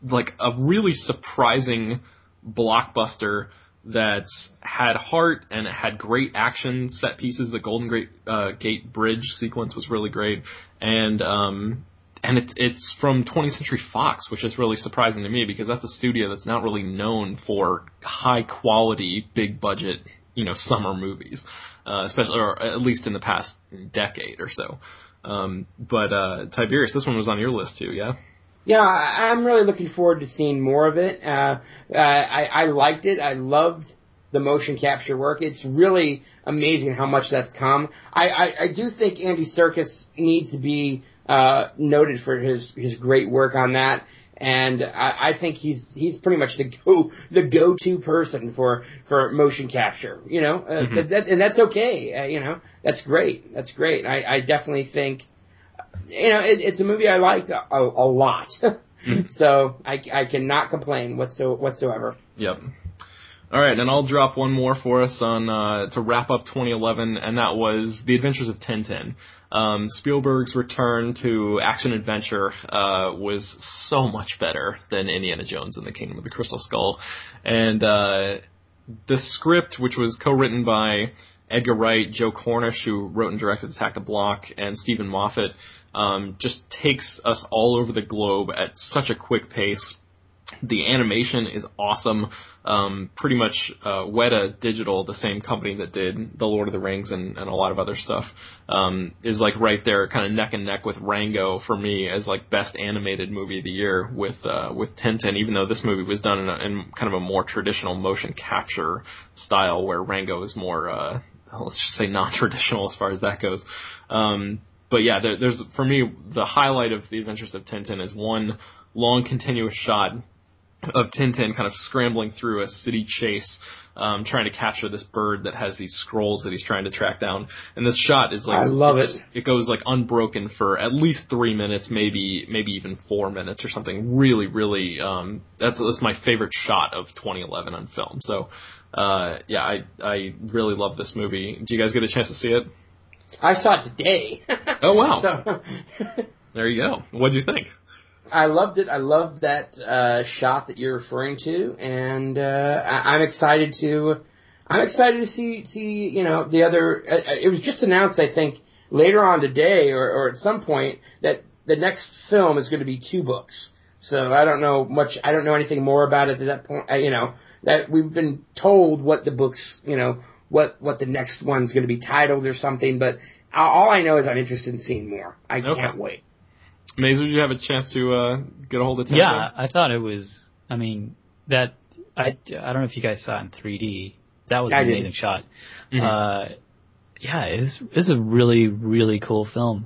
like a really surprising blockbuster that's had heart and it had great action set pieces. The Golden Gate, uh, Gate Bridge sequence was really great. And, um, and it, it's from twentieth Century Fox, which is really surprising to me because that's a studio that's not really known for high quality, big budget, you know, summer movies, uh, especially, or at least in the past decade or so. Um, but, uh, Tiberius, this one was on your list too, yeah? Yeah, I- I'm really looking forward to seeing more of it. Uh, uh, I, I liked it. I loved the motion capture work. It's really amazing how much that's come. I, I, I do think Andy Serkis needs to be uh, noted for his, his great work on that. And I, I think he's he's pretty much the go the go to person for, for motion capture. You know, uh, Mm-hmm. that, and that's okay. Uh, you know, that's great. That's great. I, I definitely think. You know, it, it's a movie I liked a, a, a lot, mm. so I, I cannot complain whatso, whatsoever. Yep. All right, and I'll drop one more for us on uh, to wrap up twenty eleven, and that was The Adventures of Tintin. Um, Spielberg's return to action adventure uh, was so much better than Indiana Jones and the Kingdom of the Crystal Skull, and uh, the script, which was co-written by Edgar Wright, Joe Cornish, who wrote and directed Attack the Block, and Stephen Moffat, um, just takes us all over the globe at such a quick pace. The animation is awesome. Um, pretty much uh, Weta Digital, the same company that did The Lord of the Rings and, and a lot of other stuff, um, is like right there, kind of neck and neck with Rango for me as like best animated movie of the year with uh, with Tintin. Even though this movie was done in, a, in kind of a more traditional motion capture style, where Rango is more, uh, let's just say, non-traditional as far as that goes. Um, but yeah, there, there's for me the highlight of The Adventures of Tintin is one long continuous shot of Tintin kind of scrambling through a city chase, um, trying to capture this bird that has these scrolls that he's trying to track down. And this shot is like, I love it. it. Just, it goes like unbroken for at least three minutes, maybe, maybe even four minutes or something. Really, really, um, that's, that's my favorite shot of twenty eleven on film. So, uh, yeah, I, I really love this movie. Did you guys get a chance to see it? I saw it today. Oh, wow. So, there you go. What'd you think? I loved it. I loved that uh, shot that you're referring to, and uh, I- I'm excited to. I'm excited to see see you know the other. Uh, it was just announced, I think, later on today or, or at some point that the next film is going to be two books. So I don't know much. I don't know anything more about it at that point. Uh, you know that we've been told what the books. You know what what the next one's going to be titled or something. But all I know is I'm interested in seeing more. I Okay. can't wait. Maze, did you have a chance to uh, get a hold of Tintin? Yeah, I thought it was. I mean, that I, I don't know if you guys saw it in three D. That was I an did. amazing shot. Mm-hmm. Uh, yeah, it's it's a really really cool film.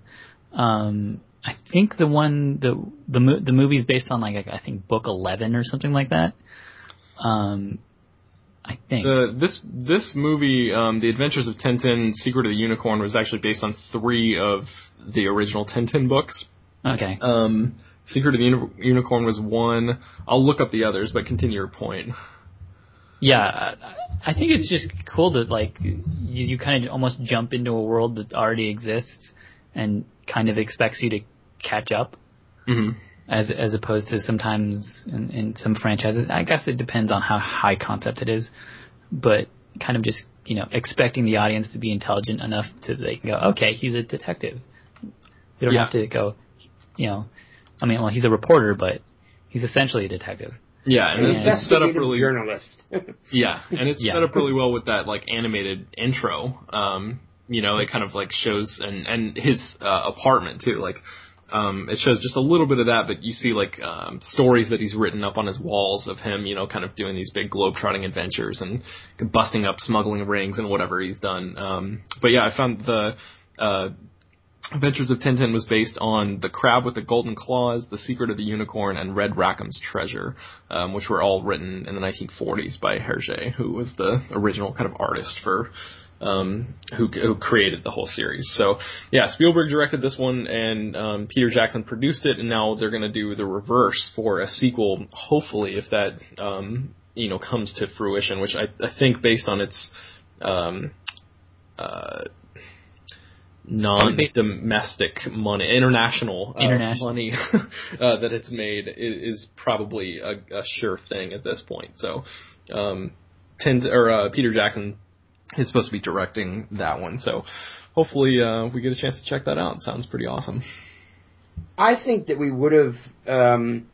Um, I think the one the the mo- the movie's based on like I think book eleven or something like that. Um, I think The, this this movie, um, The Adventures of Tintin, Secret of the Unicorn, was actually based on three of the original Tintin books. okay. Um, Secret of the Uni- Unicorn was one. I'll look up the others, but continue your point. Yeah, I, I think it's just cool that like you, you kind of almost jump into a world that already exists and kind of expects you to catch up, Mm-hmm. as as opposed to sometimes in, in some franchises. I guess it depends on how high concept it is, but kind of just you know expecting the audience to be intelligent enough to they can go, okay, he's a detective. You don't Yeah. have to go, you know. I mean, well, he's a reporter, but he's essentially a detective. Yeah, and An it- it's set up investigative really. journalist. Yeah, and it's Yeah. set up really well with that like animated intro. Um, you know, it kind of like shows and and his uh, apartment too. Like, um, it shows just a little bit of that, but you see like um, stories that he's written up on his walls of him. You know, kind of doing these big globetrotting adventures and busting up smuggling rings and whatever he's done. Um, but yeah, I found the. Uh, Adventures of Tintin was based on The Crab with the Golden Claws, The Secret of the Unicorn, and Red Rackham's Treasure, um, which were all written in the nineteen forties by Hergé, who was the original kind of artist for um, who, who created the whole series. So, yeah, Spielberg directed this one, and um, Peter Jackson produced it, and now they're going to do the reverse for a sequel, hopefully, if that um, you know comes to fruition, which I, I think based on its um, uh, non-domestic money, international, uh, International. money uh, that it's made is, is probably a, a sure thing at this point. So, um, Tins, or uh, Peter Jackson is supposed to be directing that one. So, hopefully, uh, we get a chance to check that out. It sounds pretty awesome. I think that we would have, um,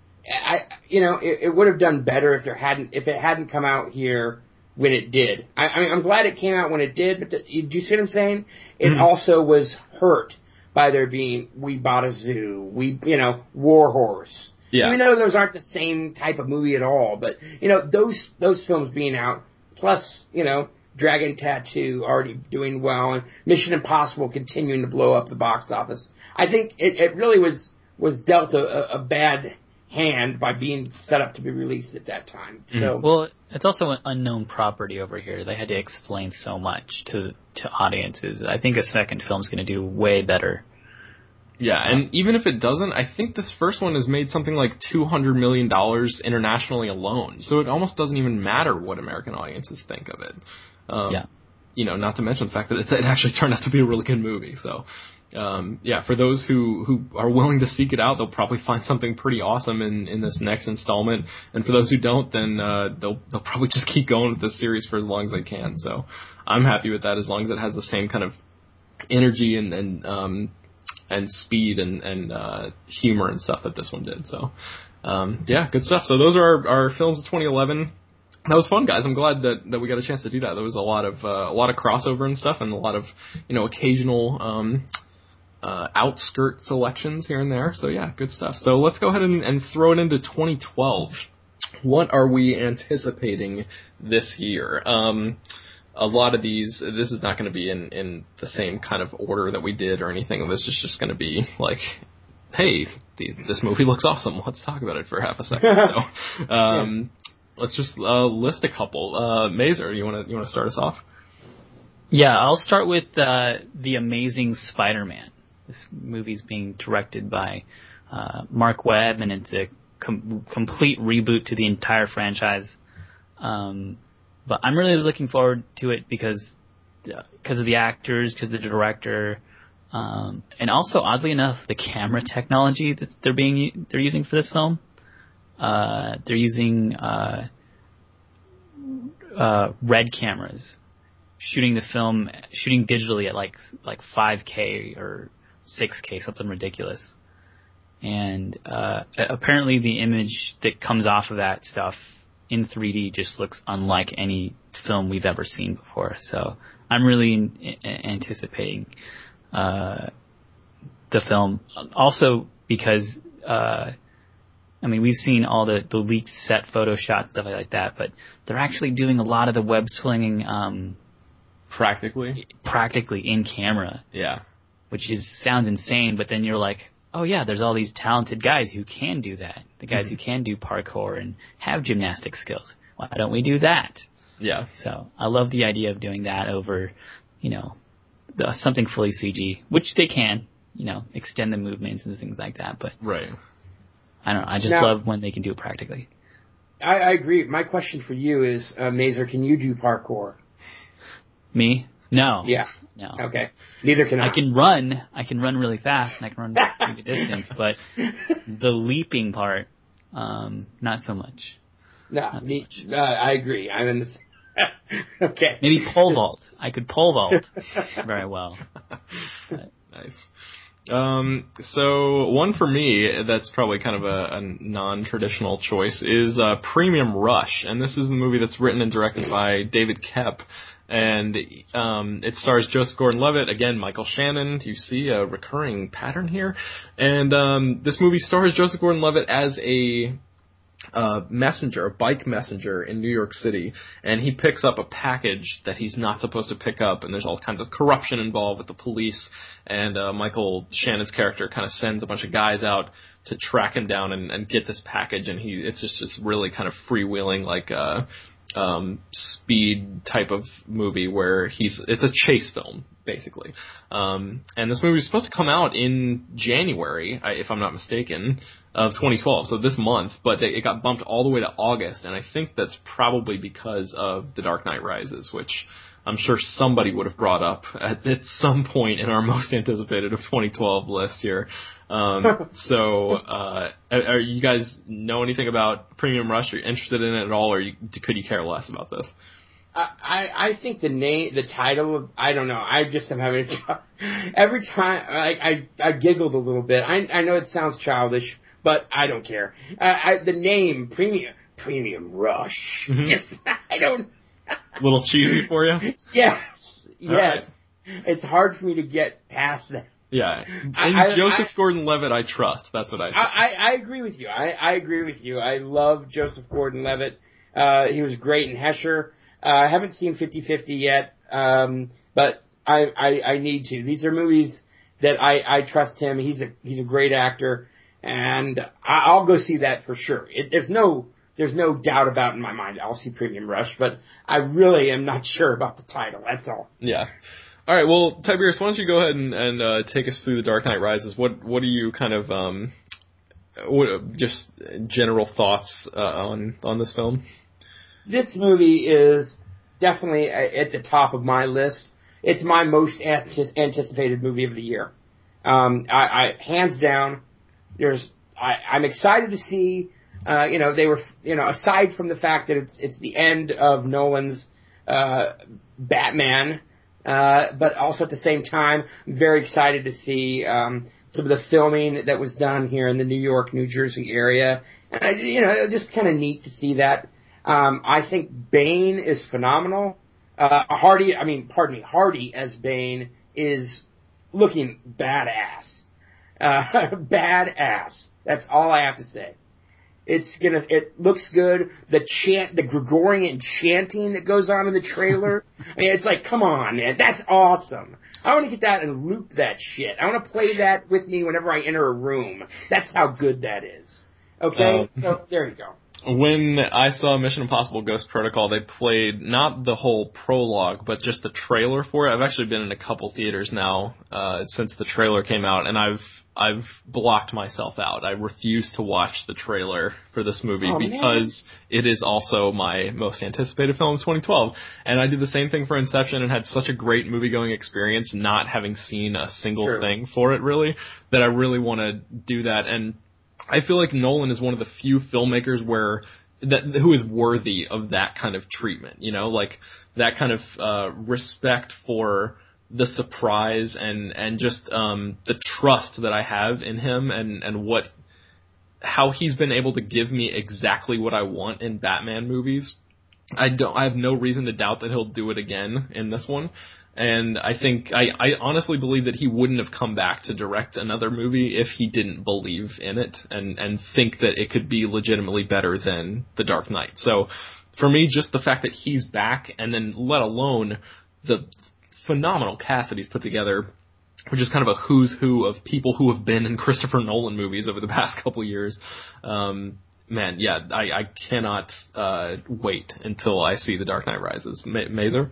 I, you know, it, it would have done better if there hadn't, if it hadn't come out here when it did. I, I mean, I'm glad it came out when it did, but the, do you see what I'm saying? It mm-hmm. also was hurt by there being We Bought a Zoo, we, you know, War Horse. Yeah. Even though those aren't the same type of movie at all, but, you know, those, those films being out, plus, you know, Dragon Tattoo already doing well, and Mission Impossible continuing to blow up the box office. I think it, it really was, was dealt a, a bad hand by being set up to be released at that time. So, well, it's also an unknown property over here. They had to explain so much to to audiences. I think a second film's going to do way better. Yeah, and even if it doesn't, I think this first one has made something like two hundred million dollars internationally alone. So it almost doesn't even matter what American audiences think of it. Um, yeah. You know, not to mention the fact that it, it actually turned out to be a really good movie. So, um, yeah, for those who, who are willing to seek it out, they'll probably find something pretty awesome in, in this next installment. And for those who don't, then, uh, they'll, they'll probably just keep going with this series for as long as they can. So I'm happy with that as long as it has the same kind of energy and, and, um, and speed and, and, uh, humor and stuff that this one did. So, um, yeah, good stuff. So those are our, our films of twenty eleven. That was fun, guys. I'm glad that, that we got a chance to do that. There was a lot of, uh, a lot of crossover and stuff and a lot of, you know, occasional, um, uh, outskirt selections here and there. So yeah, good stuff. So let's go ahead and, and throw it into twenty twelve. What are we anticipating this year? Um, a lot of these, this is not going to be in, in the same kind of order that we did or anything. This is just going to be like, hey, the, this movie looks awesome. Let's talk about it for half a second. So, um, yeah. Let's just uh, list a couple. Uh, Mazer, you want to you want to start us off? Yeah, I'll start with uh, The Amazing Spider-Man. This movie's being directed by uh, Mark Webb, and it's a com- complete reboot to the entire franchise. Um, but I'm really looking forward to it because because of the actors, because of the director, um, and also oddly enough, the camera technology that they're being they're using for this film. Uh, they're using, uh, uh, red cameras, shooting the film, shooting digitally at like, like five K or six K, something ridiculous. And, uh, apparently the image that comes off of that stuff in three D just looks unlike any film we've ever seen before. So I'm really anticipating, uh, the film. Also because, uh, I mean, we've seen all the, the leaked set photo shots, stuff like that, but they're actually doing a lot of the web slinging, um, practically, practically in camera. Yeah. Which is, sounds insane, but then you're like, oh yeah, there's all these talented guys who can do that. The guys mm-hmm. who can do parkour and have gymnastic skills. Why don't we do that? Yeah. So I love the idea of doing that over, you know, the, something fully C G, which they can, you know, extend the movements and things like that, but. Right. I don't know. I just now, love when they can do it practically. I, I agree. My question for you is, uh, Mazer, can you do parkour? Me? No. Yeah. No. Okay. Neither can I. I can run. I can run really fast and I can run through the distance, but the leaping part, um, not so much. No, not so me, much. Uh, I agree. I'm in this. Okay. Maybe pole vault. I could pole vault very well. But. Nice. Um, so one for me that's probably kind of a, a non-traditional choice is uh, Premium Rush, and this is the movie that's written and directed by David Koepp, and um, it stars Joseph Gordon-Levitt, again Michael Shannon. You see a recurring pattern here, and um, this movie stars Joseph Gordon-Levitt as a uh, messenger, a bike messenger in New York City, and he picks up a package that he's not supposed to pick up, and there's all kinds of corruption involved with the police, and uh, Michael Shannon's character kind of sends a bunch of guys out to track him down and, and get this package, and he it's just this really kind of freewheeling, like, uh, um, speed type of movie where he's, it's a chase film, basically. Um, and this movie was supposed to come out in January, if I'm not mistaken, of twenty twelve, so this month, but they, it got bumped all the way to August, and I think that's probably because of The Dark Knight Rises, which I'm sure somebody would have brought up at, at some point in our most anticipated of twenty twelve list here. Um, so, uh, are you guys know anything about Premium Rush? Are you interested in it at all, or you, could you care less about this? I, I think the name, the title, I don't know. I just am having a, every time, I, I, I giggled a little bit. I, I know it sounds childish, but I don't care. Uh, I, the name, Premium, Premium Rush. Mm-hmm. Just, I don't. A little cheesy for you? Yes, yes. Right. It's hard for me to get past that. Yeah. And I, Joseph I, Gordon-Levitt, I trust. That's what I say. I, I agree with you. I, I agree with you. I love Joseph Gordon-Levitt. Uh, he was great in Hesher. Uh, I haven't seen fifty-fifty yet, um, but I, I, I need to. These are movies that I, I trust him. He's a, he's a great actor, and I, I'll go see that for sure. It, there's no, there's no doubt about in my mind I'll see Premium Rush, but I really am not sure about the title. That's all. Yeah. All right. Well, Tiberius, why don't you go ahead and, and uh, take us through The Dark Knight Rises? What, what do you kind of, um, what, just general thoughts uh, on on this film? This movie is definitely at the top of my list. It's my most anticipated movie of the year. Um, I, I hands down. There's, I, I'm excited to see. Uh, you know, they were, you know, aside from the fact that it's it's the end of Nolan's uh, Batman, uh, but also at the same time, I'm very excited to see um, some of the filming that was done here in the New York, New Jersey area, and I, you know, just kind of neat to see that. Um, I think Bane is phenomenal. Uh, Hardy, I mean, pardon me, Hardy as Bane is looking badass. Uh, badass. That's all I have to say. It's gonna, it looks good. The chant, the Gregorian chanting that goes on in the trailer. I mean, it's like, come on, man. That's awesome. I want to get that and loop that shit. I want to play that with me whenever I enter a room. That's how good that is. Okay? Um, so, there you go. When I saw Mission Impossible Ghost Protocol, they played not the whole prologue, but just the trailer for it. I've actually been in a couple theaters now uh, since the trailer came out, and I've I've blocked myself out. I refuse to watch the trailer for this movie oh, because man. It is also my most anticipated film of twenty twelve. And I did the same thing for Inception and had such a great movie-going experience not having seen a single sure. thing for it, really, that I really want to do that. And I feel like Nolan is one of the few filmmakers where that who is worthy of that kind of treatment, you know, like that kind of uh respect for the surprise and and just um the trust that I have in him and and what how he's been able to give me exactly what I want in Batman movies. I don't I have no reason to doubt that he'll do it again in this one. And I think, I, I honestly believe that he wouldn't have come back to direct another movie if he didn't believe in it and, and think that it could be legitimately better than The Dark Knight. So for me, just the fact that he's back and then let alone the phenomenal cast that he's put together, which is kind of a who's who of people who have been in Christopher Nolan movies over the past couple years. Um, man, yeah, I, I cannot, uh, wait until I see The Dark Knight Rises. Ma- Mazer?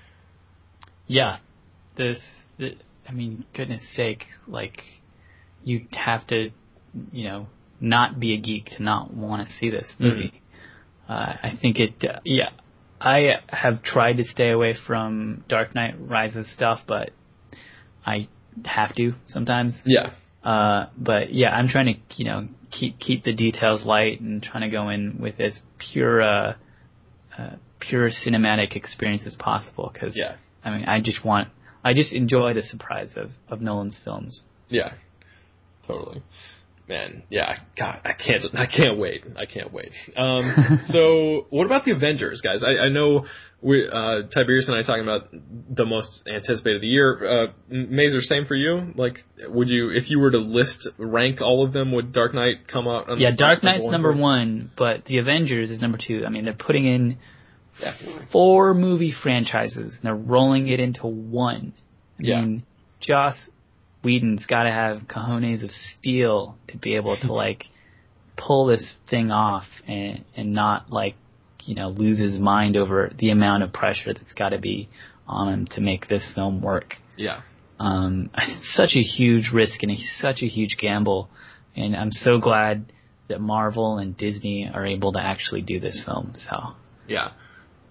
Yeah, this, the, I mean, goodness sake, like, you have to, you know, not be a geek to not want to see this movie. Mm-hmm. Uh, I think it, uh, yeah, I have tried to stay away from Dark Knight Rises stuff, but I have to sometimes. Yeah. Uh, but yeah, I'm trying to, you know, keep, keep the details light and trying to go in with as pure, uh, uh pure cinematic experience as possible, cause. Yeah. I mean, I just want, I just enjoy the surprise of, of Nolan's films. Yeah, totally. Man, yeah, God, I can't, I can't wait. I can't wait. Um, so what about the Avengers, guys? I, I know we, uh, Tiberius and I are talking about the most anticipated of the year. Uh, Mazer, same for you? Like, would you, if you were to list, rank all of them, would Dark Knight come out? On yeah, the Dark Knight's number one, number one, but the Avengers is number two. I mean, they're putting in Definitely. four movie franchises, and they're rolling it into one. I yeah. mean, Joss Whedon's got to have cojones of steel to be able to, like, pull this thing off and, and not, like, you know, lose his mind over the amount of pressure that's got to be on him to make this film work. Yeah. Um, it's such a huge risk and a, such a huge gamble, and I'm so glad that Marvel and Disney are able to actually do this film, so. Yeah.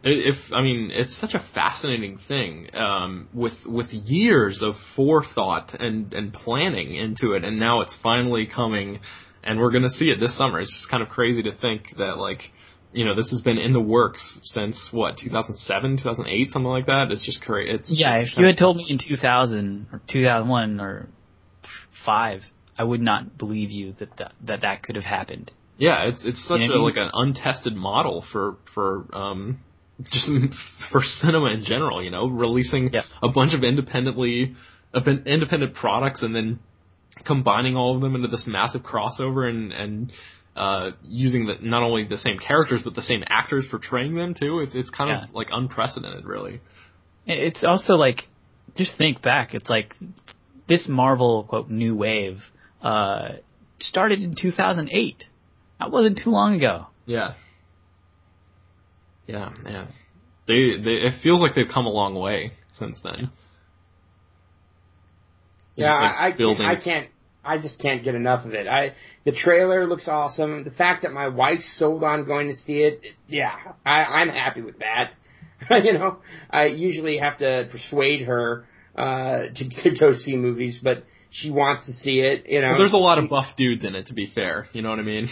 If I mean, it's such a fascinating thing, um, with with years of forethought and and planning into it, and now it's finally coming, and we're gonna see it this summer. It's just kind of crazy to think that, like, you know, this has been in the works since what, two thousand seven, two thousand eight, something like that. It's just crazy. It's yeah. it's If you had told me in two thousand or two thousand one or five, I would not believe you that that that, that could have happened. Yeah, it's it's such You know a what I mean? like an untested model for for um. just for cinema in general, you know, releasing yeah. a bunch of independently, independent products and then combining all of them into this massive crossover and, and, uh, using the, not only the same characters, but the same actors portraying them too. It's, it's kind Yeah. of like unprecedented, really. It's also like, just think back, it's like this Marvel, quote, new wave, uh, started in two thousand eight. That wasn't too long ago. Yeah. Yeah, yeah. They, they, it feels like they've come a long way since then. It's Yeah, just like I, I, can't, building. I can't, I just can't get enough of it. I, the trailer looks awesome. The fact that my wife's sold on going to see it, yeah, I, I'm happy with that. You know, I usually have to persuade her, uh, to, to go see movies, but she wants to see it, you know. Well, there's a lot she, of buff dudes in it, to be fair. You know what I mean?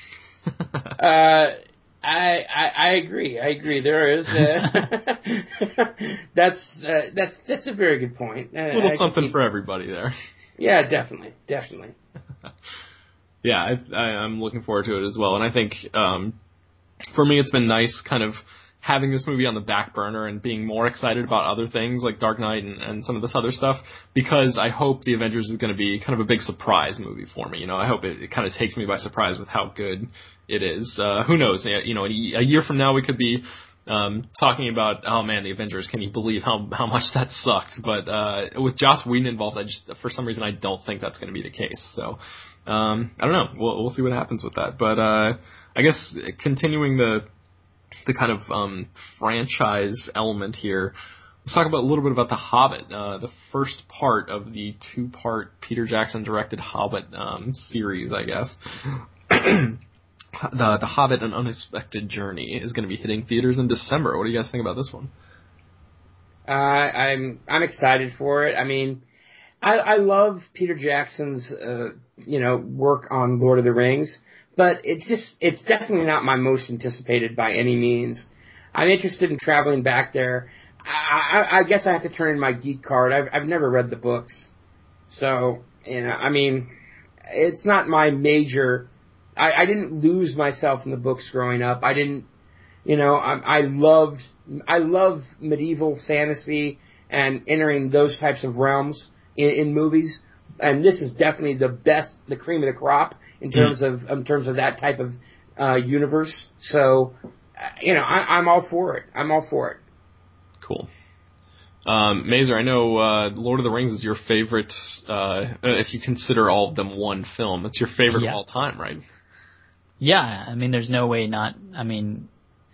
uh, I, I I agree. I agree. There is. Uh, that's uh, that's that's a very good point. Uh, a little I something keep, for everybody there. Yeah, definitely, definitely. Yeah, I, I, I'm looking forward to it as well. And I think um, for me, it's been nice, kind of having this movie on the back burner and being more excited about other things like Dark Knight and, and some of this other stuff, because I hope the Avengers is going to be kind of a big surprise movie for me. You know, I hope it, it kind of takes me by surprise with how good it is. Uh, who knows? You know, a year from now we could be um, talking about, oh man, the Avengers, can you believe how how much that sucked? But uh, with Joss Whedon involved, I just, for some reason, I don't think that's going to be the case. So um, I don't know. We'll, we'll see what happens with that. But uh, I guess continuing the the kind of um, franchise element here, let's talk about a little bit about The Hobbit, uh, the first part of the two-part Peter Jackson-directed Hobbit um, series, I guess. the The Hobbit: An Unexpected Journey is going to be hitting theaters in December. What do you guys think about this one? Uh, I'm I'm excited for it. I mean, I, I love Peter Jackson's uh, you know work on Lord of the Rings. But it's just, it's definitely not my most anticipated by any means. I'm interested in traveling back there. I, I, I guess I have to turn in my geek card. I've, I've never read the books. So, you know, I mean, it's not my major, I, I didn't lose myself in the books growing up. I didn't, you know, I, I loved, I love medieval fantasy and entering those types of realms in, in movies. And this is definitely the best, the cream of the crop in terms of in terms of that type of uh, universe. So, you know, I, I'm all for it. I'm all for it. Cool. Um, Mazer, I know uh, Lord of the Rings is your favorite, uh, if you consider all of them one film. It's your favorite Yeah. of all time, right? Yeah, I mean, there's no way not. I mean,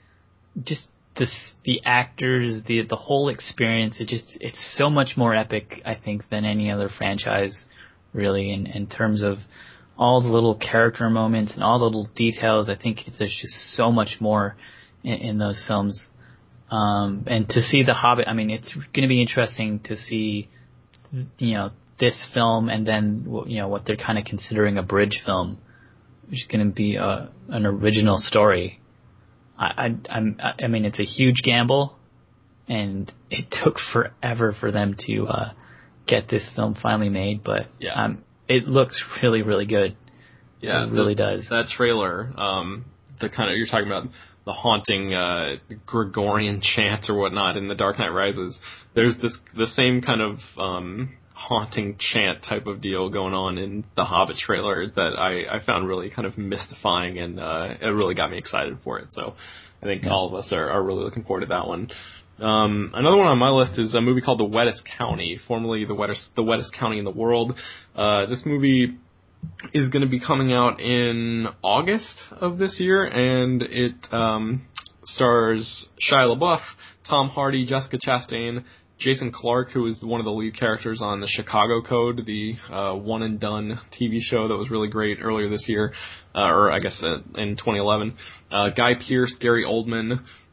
just this, the actors, the the whole experience. It just, it's so much more epic, I think, than any other franchise, really, in in terms of all the little character moments and all the little details. I think there's just so much more in, in those films. Um, and to see The Hobbit, I mean, it's going to be interesting to see, you know, this film and then, you know, what they're kind of considering a bridge film, which is going to be a, an original story. I, I, I'm, I mean, it's a huge gamble, and it took forever for them to uh, get this film finally made, but Yeah. um, it looks really, really good. Yeah, it really the, does. That trailer, um, the kind of, you're talking about the haunting uh, Gregorian chant or whatnot in The Dark Knight Rises. There's this the same kind of um, haunting chant type of deal going on in the Hobbit trailer that I, I found really kind of mystifying, and uh, it really got me excited for it. So I think Yeah. all of us are, are really looking forward to that one. Um, another one on my list is a movie called The Wettest County, formerly the wettest, the wettest county in the world. Uh, this movie is going to be coming out in August of this year, and it um, stars Shia LaBeouf, Tom Hardy, Jessica Chastain, Jason Clarke, who is one of the lead characters on the Chicago Code, the uh, one and done T V show that was really great earlier this year, uh, or I guess uh, in twenty eleven. Uh, Guy Pearce, Gary Oldman,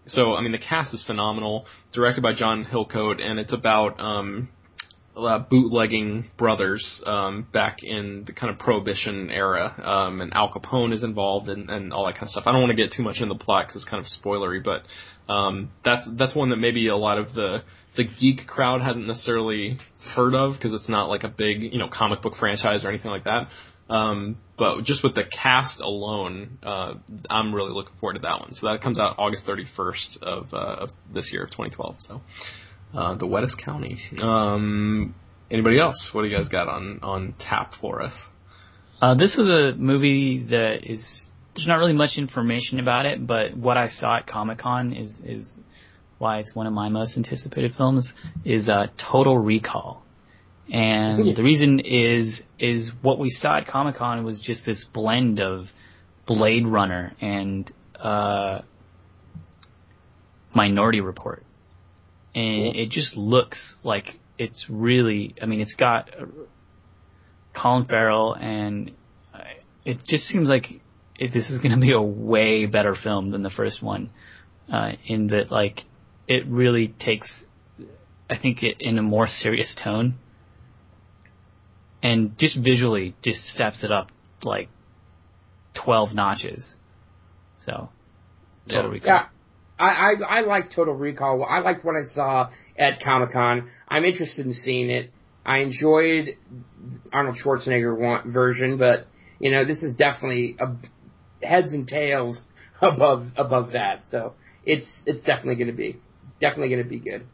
so, I mean, the cast is phenomenal, directed by John Hillcoat, and it's about, um, uh, bootlegging brothers, um, back in the kind of Prohibition era, um, and Al Capone is involved and, and all that kind of stuff. I don't want to get too much into the plot because it's kind of spoilery, but, um, that's, that's one that maybe a lot of the, the geek crowd hasn't necessarily heard of because it's not like a big, you know, comic book franchise or anything like that. Um, but just with the cast alone, uh, I'm really looking forward to that one. So that comes out August thirty-first of, uh, of this year of twenty twelve. So, uh, the wettest county. Um, anybody else? What do you guys got on, on tap for us? Uh, this was a movie that is, there's not really much information about it, but what I saw at Comic-Con is, is why it's one of my most anticipated films is, uh, Total Recall. And Yeah. the reason is, is what we saw at Comic-Con was just this blend of Blade Runner and, uh, Minority Report. And Cool. it just looks like it's really, I mean, it's got Colin Farrell and it just seems like it, this is going to be a way better film than the first one, uh, in that, like, it really takes, I think, it in a more serious tone. And just visually, just steps it up like twelve notches. So, Total Yeah. Recall. Yeah, I, I I like Total Recall. I liked what I saw at Comic-Con. I'm interested in seeing it. I enjoyed Arnold Schwarzenegger one, version, but you know this is definitely a, heads and tails above above that. So it's it's definitely going to be definitely going to be good.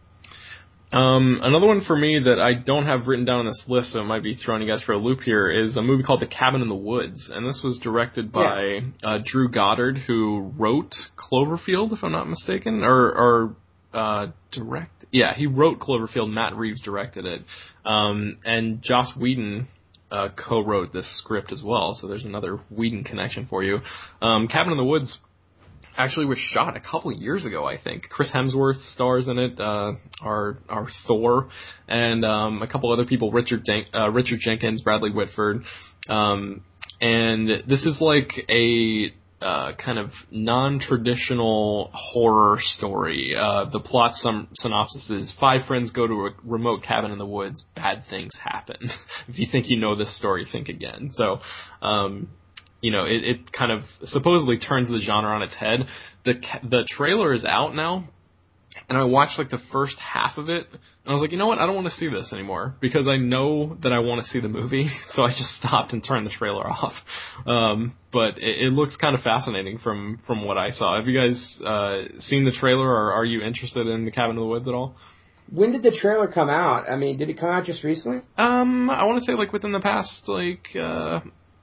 Um, another one for me that I don't have written down on this list, so it might be throwing you guys for a loop here, is a movie called The Cabin in the Woods. And this was directed by Yeah. uh, Drew Goddard, who wrote Cloverfield, if I'm not mistaken, or, or uh, direct. Yeah, he wrote Cloverfield. Matt Reeves directed it. Um, and Joss Whedon uh, co-wrote this script as well, so there's another Whedon connection for you. Um, Cabin in the Woods actually was shot a couple of years ago, I think. Chris Hemsworth stars in it, uh, our, our Thor, and, um, a couple other people, Richard, Jen- uh, Richard Jenkins, Bradley Whitford. Um, and this is like a, uh, kind of non-traditional horror story. Uh, the plot sum- synopsis is five friends go to a remote cabin in the woods, bad things happen. If you think you know this story, think again. So, um, you know, it, it kind of supposedly turns the genre on its head. The the trailer is out now, and I watched like the first half of it, and I was like, you know what, I don't want to see this anymore, because I know that I want to see the movie, so I just stopped and turned the trailer off. Um, but it, it looks kind of fascinating from, from what I saw. Have you guys uh, seen the trailer, or are you interested in The Cabin in the Woods at all? When did the trailer come out? I mean, did it come out just recently? Um, I want to say like within the past, like, uh,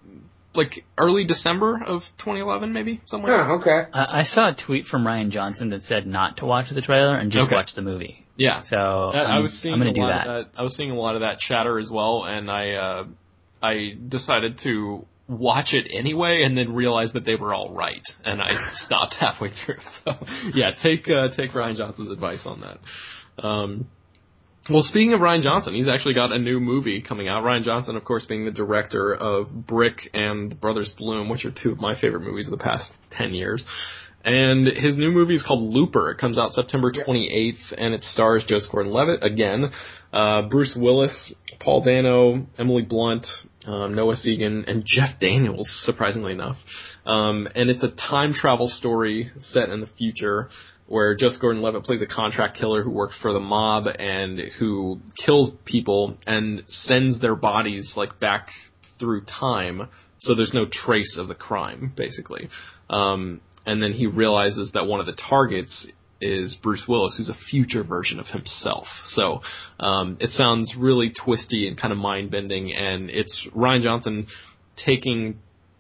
like early December of twenty eleven, maybe, somewhere. Huh, okay. I, I saw a tweet from Ryan Johnson that said not to watch the trailer and just Okay. watch the movie. Yeah. So I, I'm, I was seeing I'm going a to do lot that. of that. I was seeing a lot of that chatter as well, and I uh, I decided to watch it anyway, and then realized that they were all right, and I stopped halfway through. So yeah, take uh, take Ryan Johnson's advice on that. Um, well, speaking of Ryan Johnson, he's actually got a new movie coming out. Ryan Johnson, of course, being the director of Brick and Brothers Bloom, which are two of my favorite movies of the past ten years. And his new movie is called Looper. It comes out September twenty-eighth, and it stars Joseph Gordon-Levitt again, uh, Bruce Willis, Paul Dano, Emily Blunt, um, Noah Segan, and Jeff Daniels, surprisingly enough. Um, and it's a time travel story set in the future, where Joseph Gordon-Levitt plays a contract killer who works for the mob and who kills people and sends their bodies like back through time, so there's no trace of the crime, basically. Um, and then he realizes that one of the targets is Bruce Willis, who's a future version of himself. So um, it sounds really twisty and kind of mind-bending, and it's Ryan Johnson taking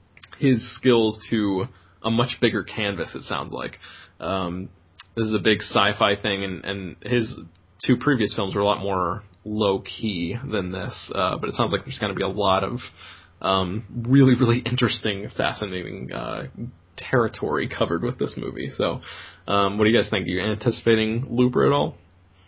his skills to a much bigger canvas, it sounds like. Um, this is a big sci-fi thing, and, and his two previous films were a lot more low-key than this, uh, but it sounds like there's going to be a lot of um, really, really interesting, fascinating uh, territory covered with this movie. So um, what do you guys think? Are you anticipating Looper at all?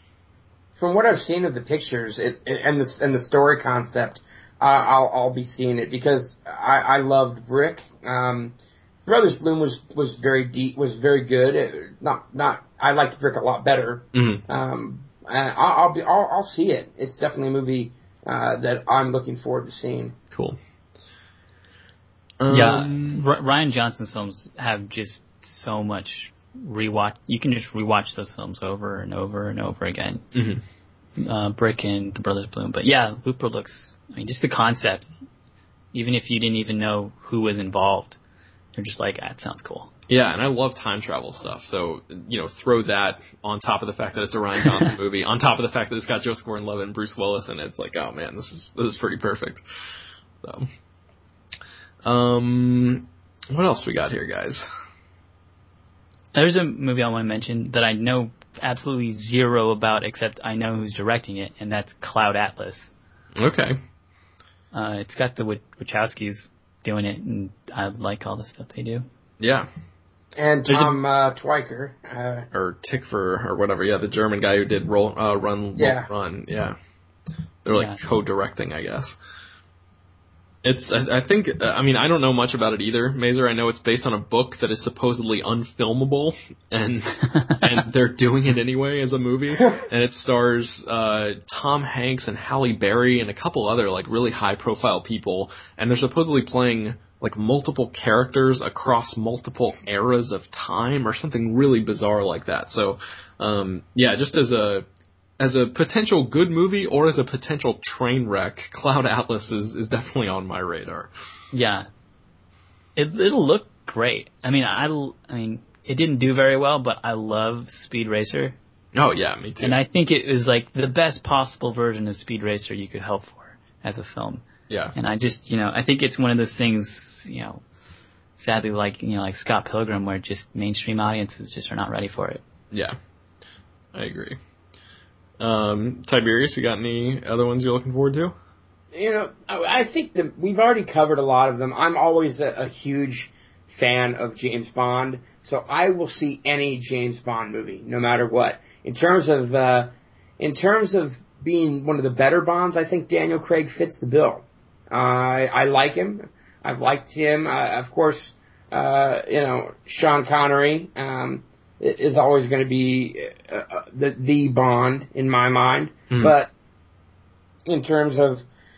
From what I've seen of the pictures it, it, and the and the story concept, uh, I'll I'll be seeing it because I, I loved Brick. Um, Brothers Bloom was, was very deep, was very good. It, not, not, I liked Brick a lot better. Mm-hmm. Um, I'll, I'll be, I'll, I'll see it. It's definitely a movie, uh, that I'm looking forward to seeing. Cool. Um, yeah, R- Rian Johnson's films have just so much rewatch. You can just rewatch those films over and over and over again. Mm-hmm. Uh, Brick and The Brothers Bloom. But yeah, Looper looks, I mean, just the concept, even if you didn't even know who was involved, you're just like, ah, that sounds cool. Yeah, and I love time travel stuff. So, you know, throw that on top of the fact that it's a Rian Johnson movie, on top of the fact that it's got Joseph Gordon-Levitt and Bruce Willis, and it's like, oh man, this is, this is pretty perfect. So, um, what else we got here, guys? There's a movie I want to mention that I know absolutely zero about, except I know who's directing it, and that's Cloud Atlas. Okay. Uh, it's got the Wachowskis doing it, and I like all the stuff they do. Yeah. And Tom a, uh, Twyker. Uh, or Tickfer, or whatever, yeah, the German guy who did roll, uh, Run, yeah. Run, yeah. They're like yeah. co-directing, I guess. It's, I, I think, I mean, I don't know much about it either, Mazer. I know it's based on a book that is supposedly unfilmable, and and they're doing it anyway as a movie. And it stars uh Tom Hanks and Halle Berry and a couple other, like, really high-profile people. And they're supposedly playing, like, multiple characters across multiple eras of time or something really bizarre like that. So, um, yeah, just as a... As a potential good movie or as a potential train wreck, Cloud Atlas is, is definitely on my radar. Yeah. It, it'll look great. I mean, I, I mean, it didn't do very well, but I love Speed Racer. Oh, yeah, me too. And I think it was like the best possible version of Speed Racer you could hope for as a film. Yeah. And I just, you know, I think it's one of those things, you know, sadly, like, you know, like Scott Pilgrim, where just mainstream audiences just are not ready for it. Yeah. I agree. Um, Tiberius, you got any other ones you're looking forward to? You know, I think that we've already covered a lot of them. I'm always a, a huge fan of James Bond, so I will see any James Bond movie, no matter what. In terms of, uh, in terms of being one of the better Bonds, I think Daniel Craig fits the bill. Uh, I, I like him. I've liked him. Uh, of course, uh, you know, Sean Connery, um, is always going to be uh, the the Bond in my mind. Mm. But in terms of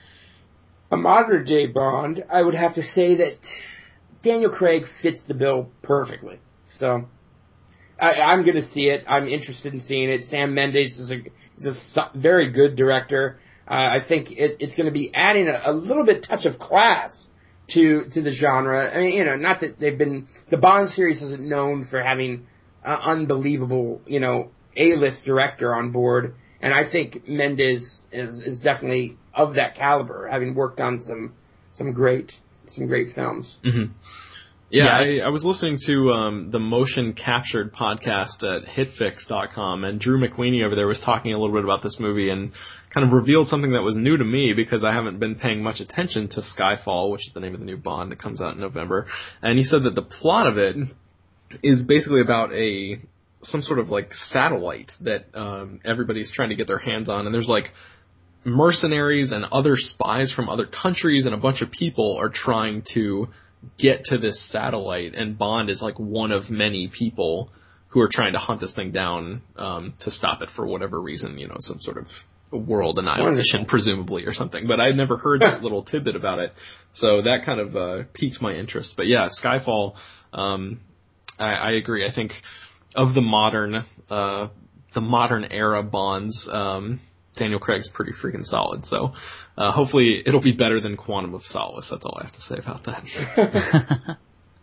a modern day Bond, I would have to say that Daniel Craig fits the bill perfectly. So I, I'm going to see it. I'm interested in seeing it. Sam Mendes is a, is a very good director. Uh, I think it, it's going to be adding a, a little bit touch of class to to the genre. I mean, you know, not that they've been the Bond series isn't known for having Uh, unbelievable, you know, A-list director on board, and I think Mendes is is definitely of that caliber, having worked on some some great some great films. Mm-hmm. Yeah, yeah. I, I was listening to um, the Motion Captured podcast at hitfix dot com, and Drew McWeeny over there was talking a little bit about this movie and kind of revealed something that was new to me because I haven't been paying much attention to Skyfall, which is the name of the new Bond that comes out in November. And he said that the plot of it is basically about a some sort of like satellite that um, everybody's trying to get their hands on, and there's like mercenaries and other spies from other countries, and a bunch of people are trying to get to this satellite, and Bond is like one of many people who are trying to hunt this thing down um, to stop it for whatever reason, you know, some sort of world annihilation, presumably, or something. But I'd never heard that little tidbit about it, so that kind of uh, piqued my interest. But yeah, Skyfall. Um, I, I agree. I think of the modern, uh, the modern era Bonds, um, Daniel Craig's pretty freaking solid. So, uh, hopefully it'll be better than Quantum of Solace. That's all I have to say about that.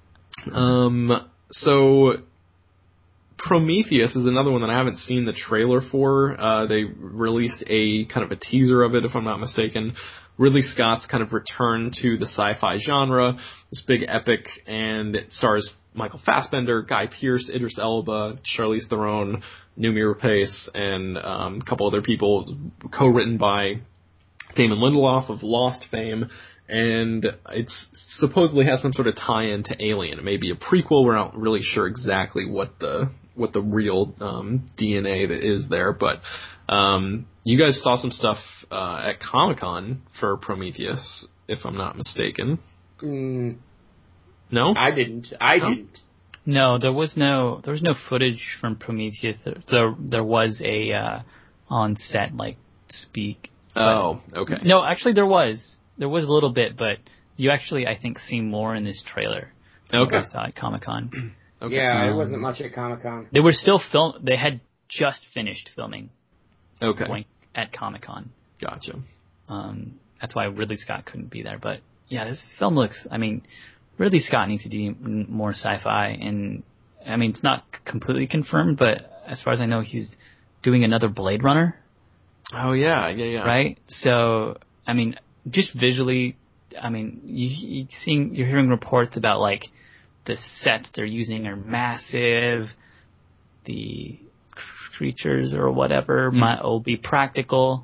um, so Prometheus is another one that I haven't seen the trailer for. Uh, they released a kind of a teaser of it, if I'm not mistaken. Ridley Scott's kind of return to the sci-fi genre, this big epic, and it stars Michael Fassbender, Guy Pearce, Idris Elba, Charlize Theron, Noomi Rapace, and um, a couple other people, co-written by Damon Lindelof of Lost fame, and it's supposedly has some sort of tie-in to Alien. It may be a prequel. We're not really sure exactly what the what the real um, D N A that is there, but um, you guys saw some stuff uh, at Comic-Con for Prometheus, if I'm not mistaken. Mm. No? I didn't. I No? didn't. No, there was no there was no footage from Prometheus. There there, there was a uh, on set like speak. Oh, okay. No, actually there was there was a little bit, but you actually I think see more in this trailer. than Okay. what I saw at Comic-Con. Okay. Yeah, it Um, wasn't much at Comic-Con. They were still film. They had just finished filming Okay. going at Comic-Con. Gotcha. Um, that's why Ridley Scott couldn't be there. But yeah, this film looks. I mean, Ridley Scott needs to do m- more sci-fi, and I mean it's not completely confirmed, but as far as I know, he's doing another Blade Runner, Oh, yeah, yeah, yeah. right? So I mean, just visually, I mean, you, you seeing you're hearing reports about like the sets they're using are massive. The creatures or whatever Mm. might will be practical,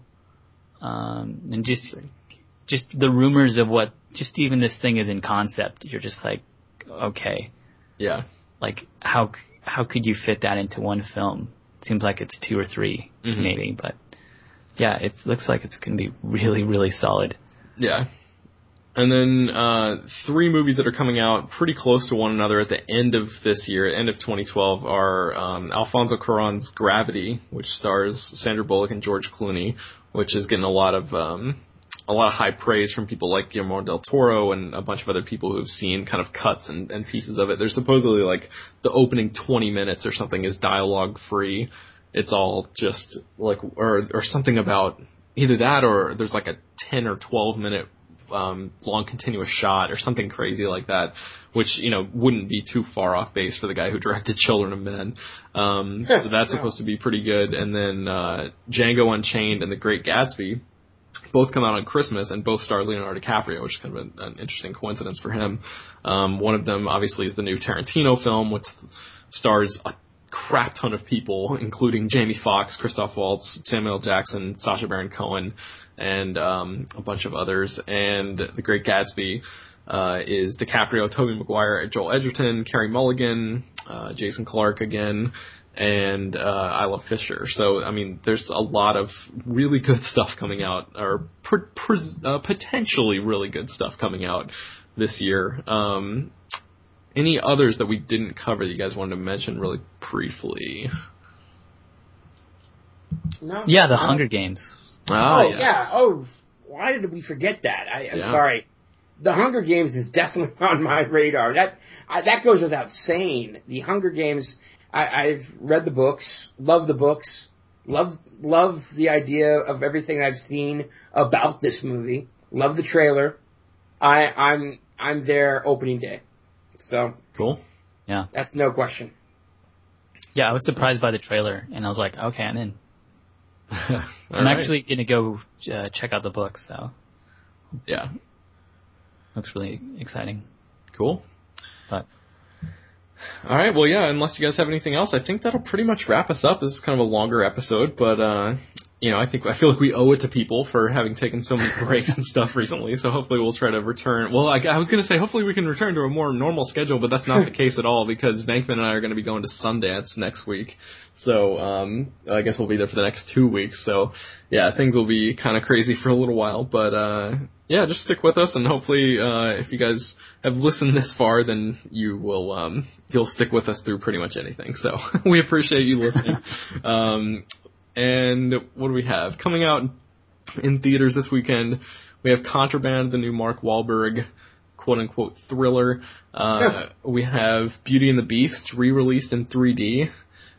um, and just just the rumors of what just even this thing is in concept. You're just like, okay, Yeah. like how how could you fit that into one film? It seems like it's two or three Mhm. maybe, but yeah, it looks like it's going to be really really solid. Yeah. And then uh three movies that are coming out pretty close to one another at the end of this year, end of twenty twelve, are um, Alfonso Cuarón's Gravity, which stars Sandra Bullock and George Clooney, which is getting a lot of um, a lot of high praise from people like Guillermo del Toro and a bunch of other people who've seen kind of cuts and, and pieces of it. There's supposedly like the opening twenty minutes or something is dialogue free. It's all just like or or something about either that or there's like a ten or twelve minute um, long continuous shot or something crazy like that, which, you know, wouldn't be too far off base for the guy who directed Children of Men. Um, so that's supposed to be pretty good. And then, uh, Django Unchained and The Great Gatsby both come out on Christmas and both star Leonardo DiCaprio, which is kind of an, an interesting coincidence for him. Um, one of them obviously is the new Tarantino film, which stars a crap ton of people, including Jamie Foxx, Christoph Waltz, Samuel L. Jackson, Sacha Baron Cohen, and um, a bunch of others. And The Great Gatsby uh, is DiCaprio, Tobey Maguire, Joel Edgerton, Carey Mulligan, uh, Jason Clarke again, and uh, Isla Fisher. So, I mean, there's a lot of really good stuff coming out, or per, per, uh, potentially really good stuff coming out this year. Um, any others that we didn't cover that you guys wanted to mention really briefly? No. Yeah, the no. Hunger Games. Ah, Oh yes. yeah. Oh, why did we forget that? I, I'm Yeah. sorry. The Hunger Games is definitely on my radar. That I, that goes without saying. The Hunger Games. I, I've read the books. Love the books. Love love the idea of everything I've seen about this movie. Love the trailer. I I'm I'm there opening day. So Cool. Yeah. that's no question. Yeah, I was surprised by the trailer, and I was like, okay, I'm in. All I'm right. actually going to go uh, check out the book, so Yeah. looks really exciting. Cool. But All right. Well, yeah, unless you guys have anything else, I think that'll pretty much wrap us up. This is kind of a longer episode, but, uh, you know, I think, I feel like we owe it to people for having taken so many breaks and stuff recently. So hopefully we'll try to return. Well, I, I was going to say, hopefully we can return to a more normal schedule, but that's not the case at all because Venkman and I are going to be going to Sundance next week. So, um, I guess we'll be there for the next two weeks. So yeah, things will be kind of crazy for a little while, but, uh, yeah, just stick with us, and hopefully, uh, if you guys have listened this far, then you will, um, you'll stick with us through pretty much anything. So we appreciate you listening. um, and what do we have coming out in theaters this weekend? We have Contraband, the new Mark Wahlberg quote unquote thriller. Uh, we have Beauty and the Beast re-released in three D.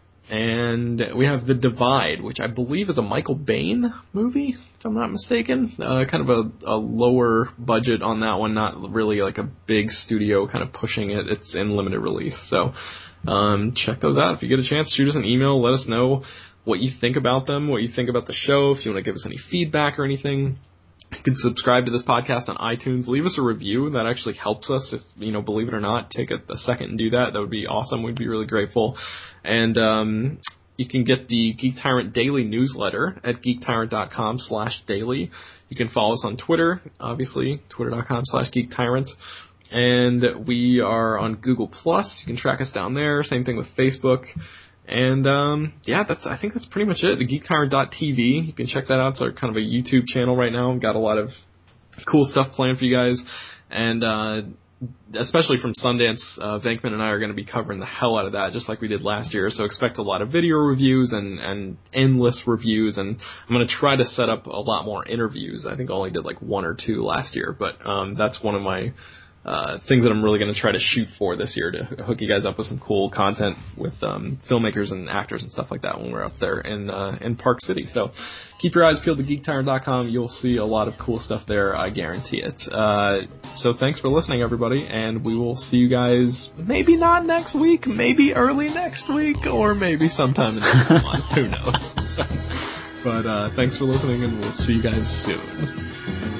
And we have The Divide, which I believe is a Michael Bain movie, if I'm not mistaken. Uh, kind of a, a lower budget on that one, not really like a big studio kind of pushing it. It's in limited release. So, um, check those out. If you get a chance, shoot us an email. Let us know what you think about them, what you think about the show. If you want to give us any feedback or anything, you can subscribe to this podcast on iTunes. Leave us a review. That actually helps us. If, you know, believe it or not, take a, a second and do that. That would be awesome. We'd be really grateful. And, um, you can get the Geek Tyrant Daily newsletter at geektyrant.com slash daily. You can follow us on Twitter, obviously, twitter.com slash geektyrant. And we are on Google Plus. You can track us down there. Same thing with Facebook. And, um, yeah, that's, I think that's pretty much it. The geek tyrant dot t v. You can check that out. It's our kind of a YouTube channel right now. We've got a lot of cool stuff planned for you guys. And, uh, especially from Sundance, uh, Venkman and I are going to be covering the hell out of that, just like we did last year. So expect a lot of video reviews and, and endless reviews, and I'm going to try to set up a lot more interviews. I think I only did like one or two last year, but um, that's one of my uh, things that I'm really going to try to shoot for this year, to hook you guys up with some cool content with um, filmmakers and actors and stuff like that when we're up there in uh, in Park City. So keep your eyes peeled to geek tyrant dot com. You'll see a lot of cool stuff there, I guarantee it. Uh, so thanks for listening, everybody, and we will see you guys maybe not next week, maybe early next week, or maybe sometime in the next month. Who knows? But uh, thanks for listening, and we'll see you guys soon.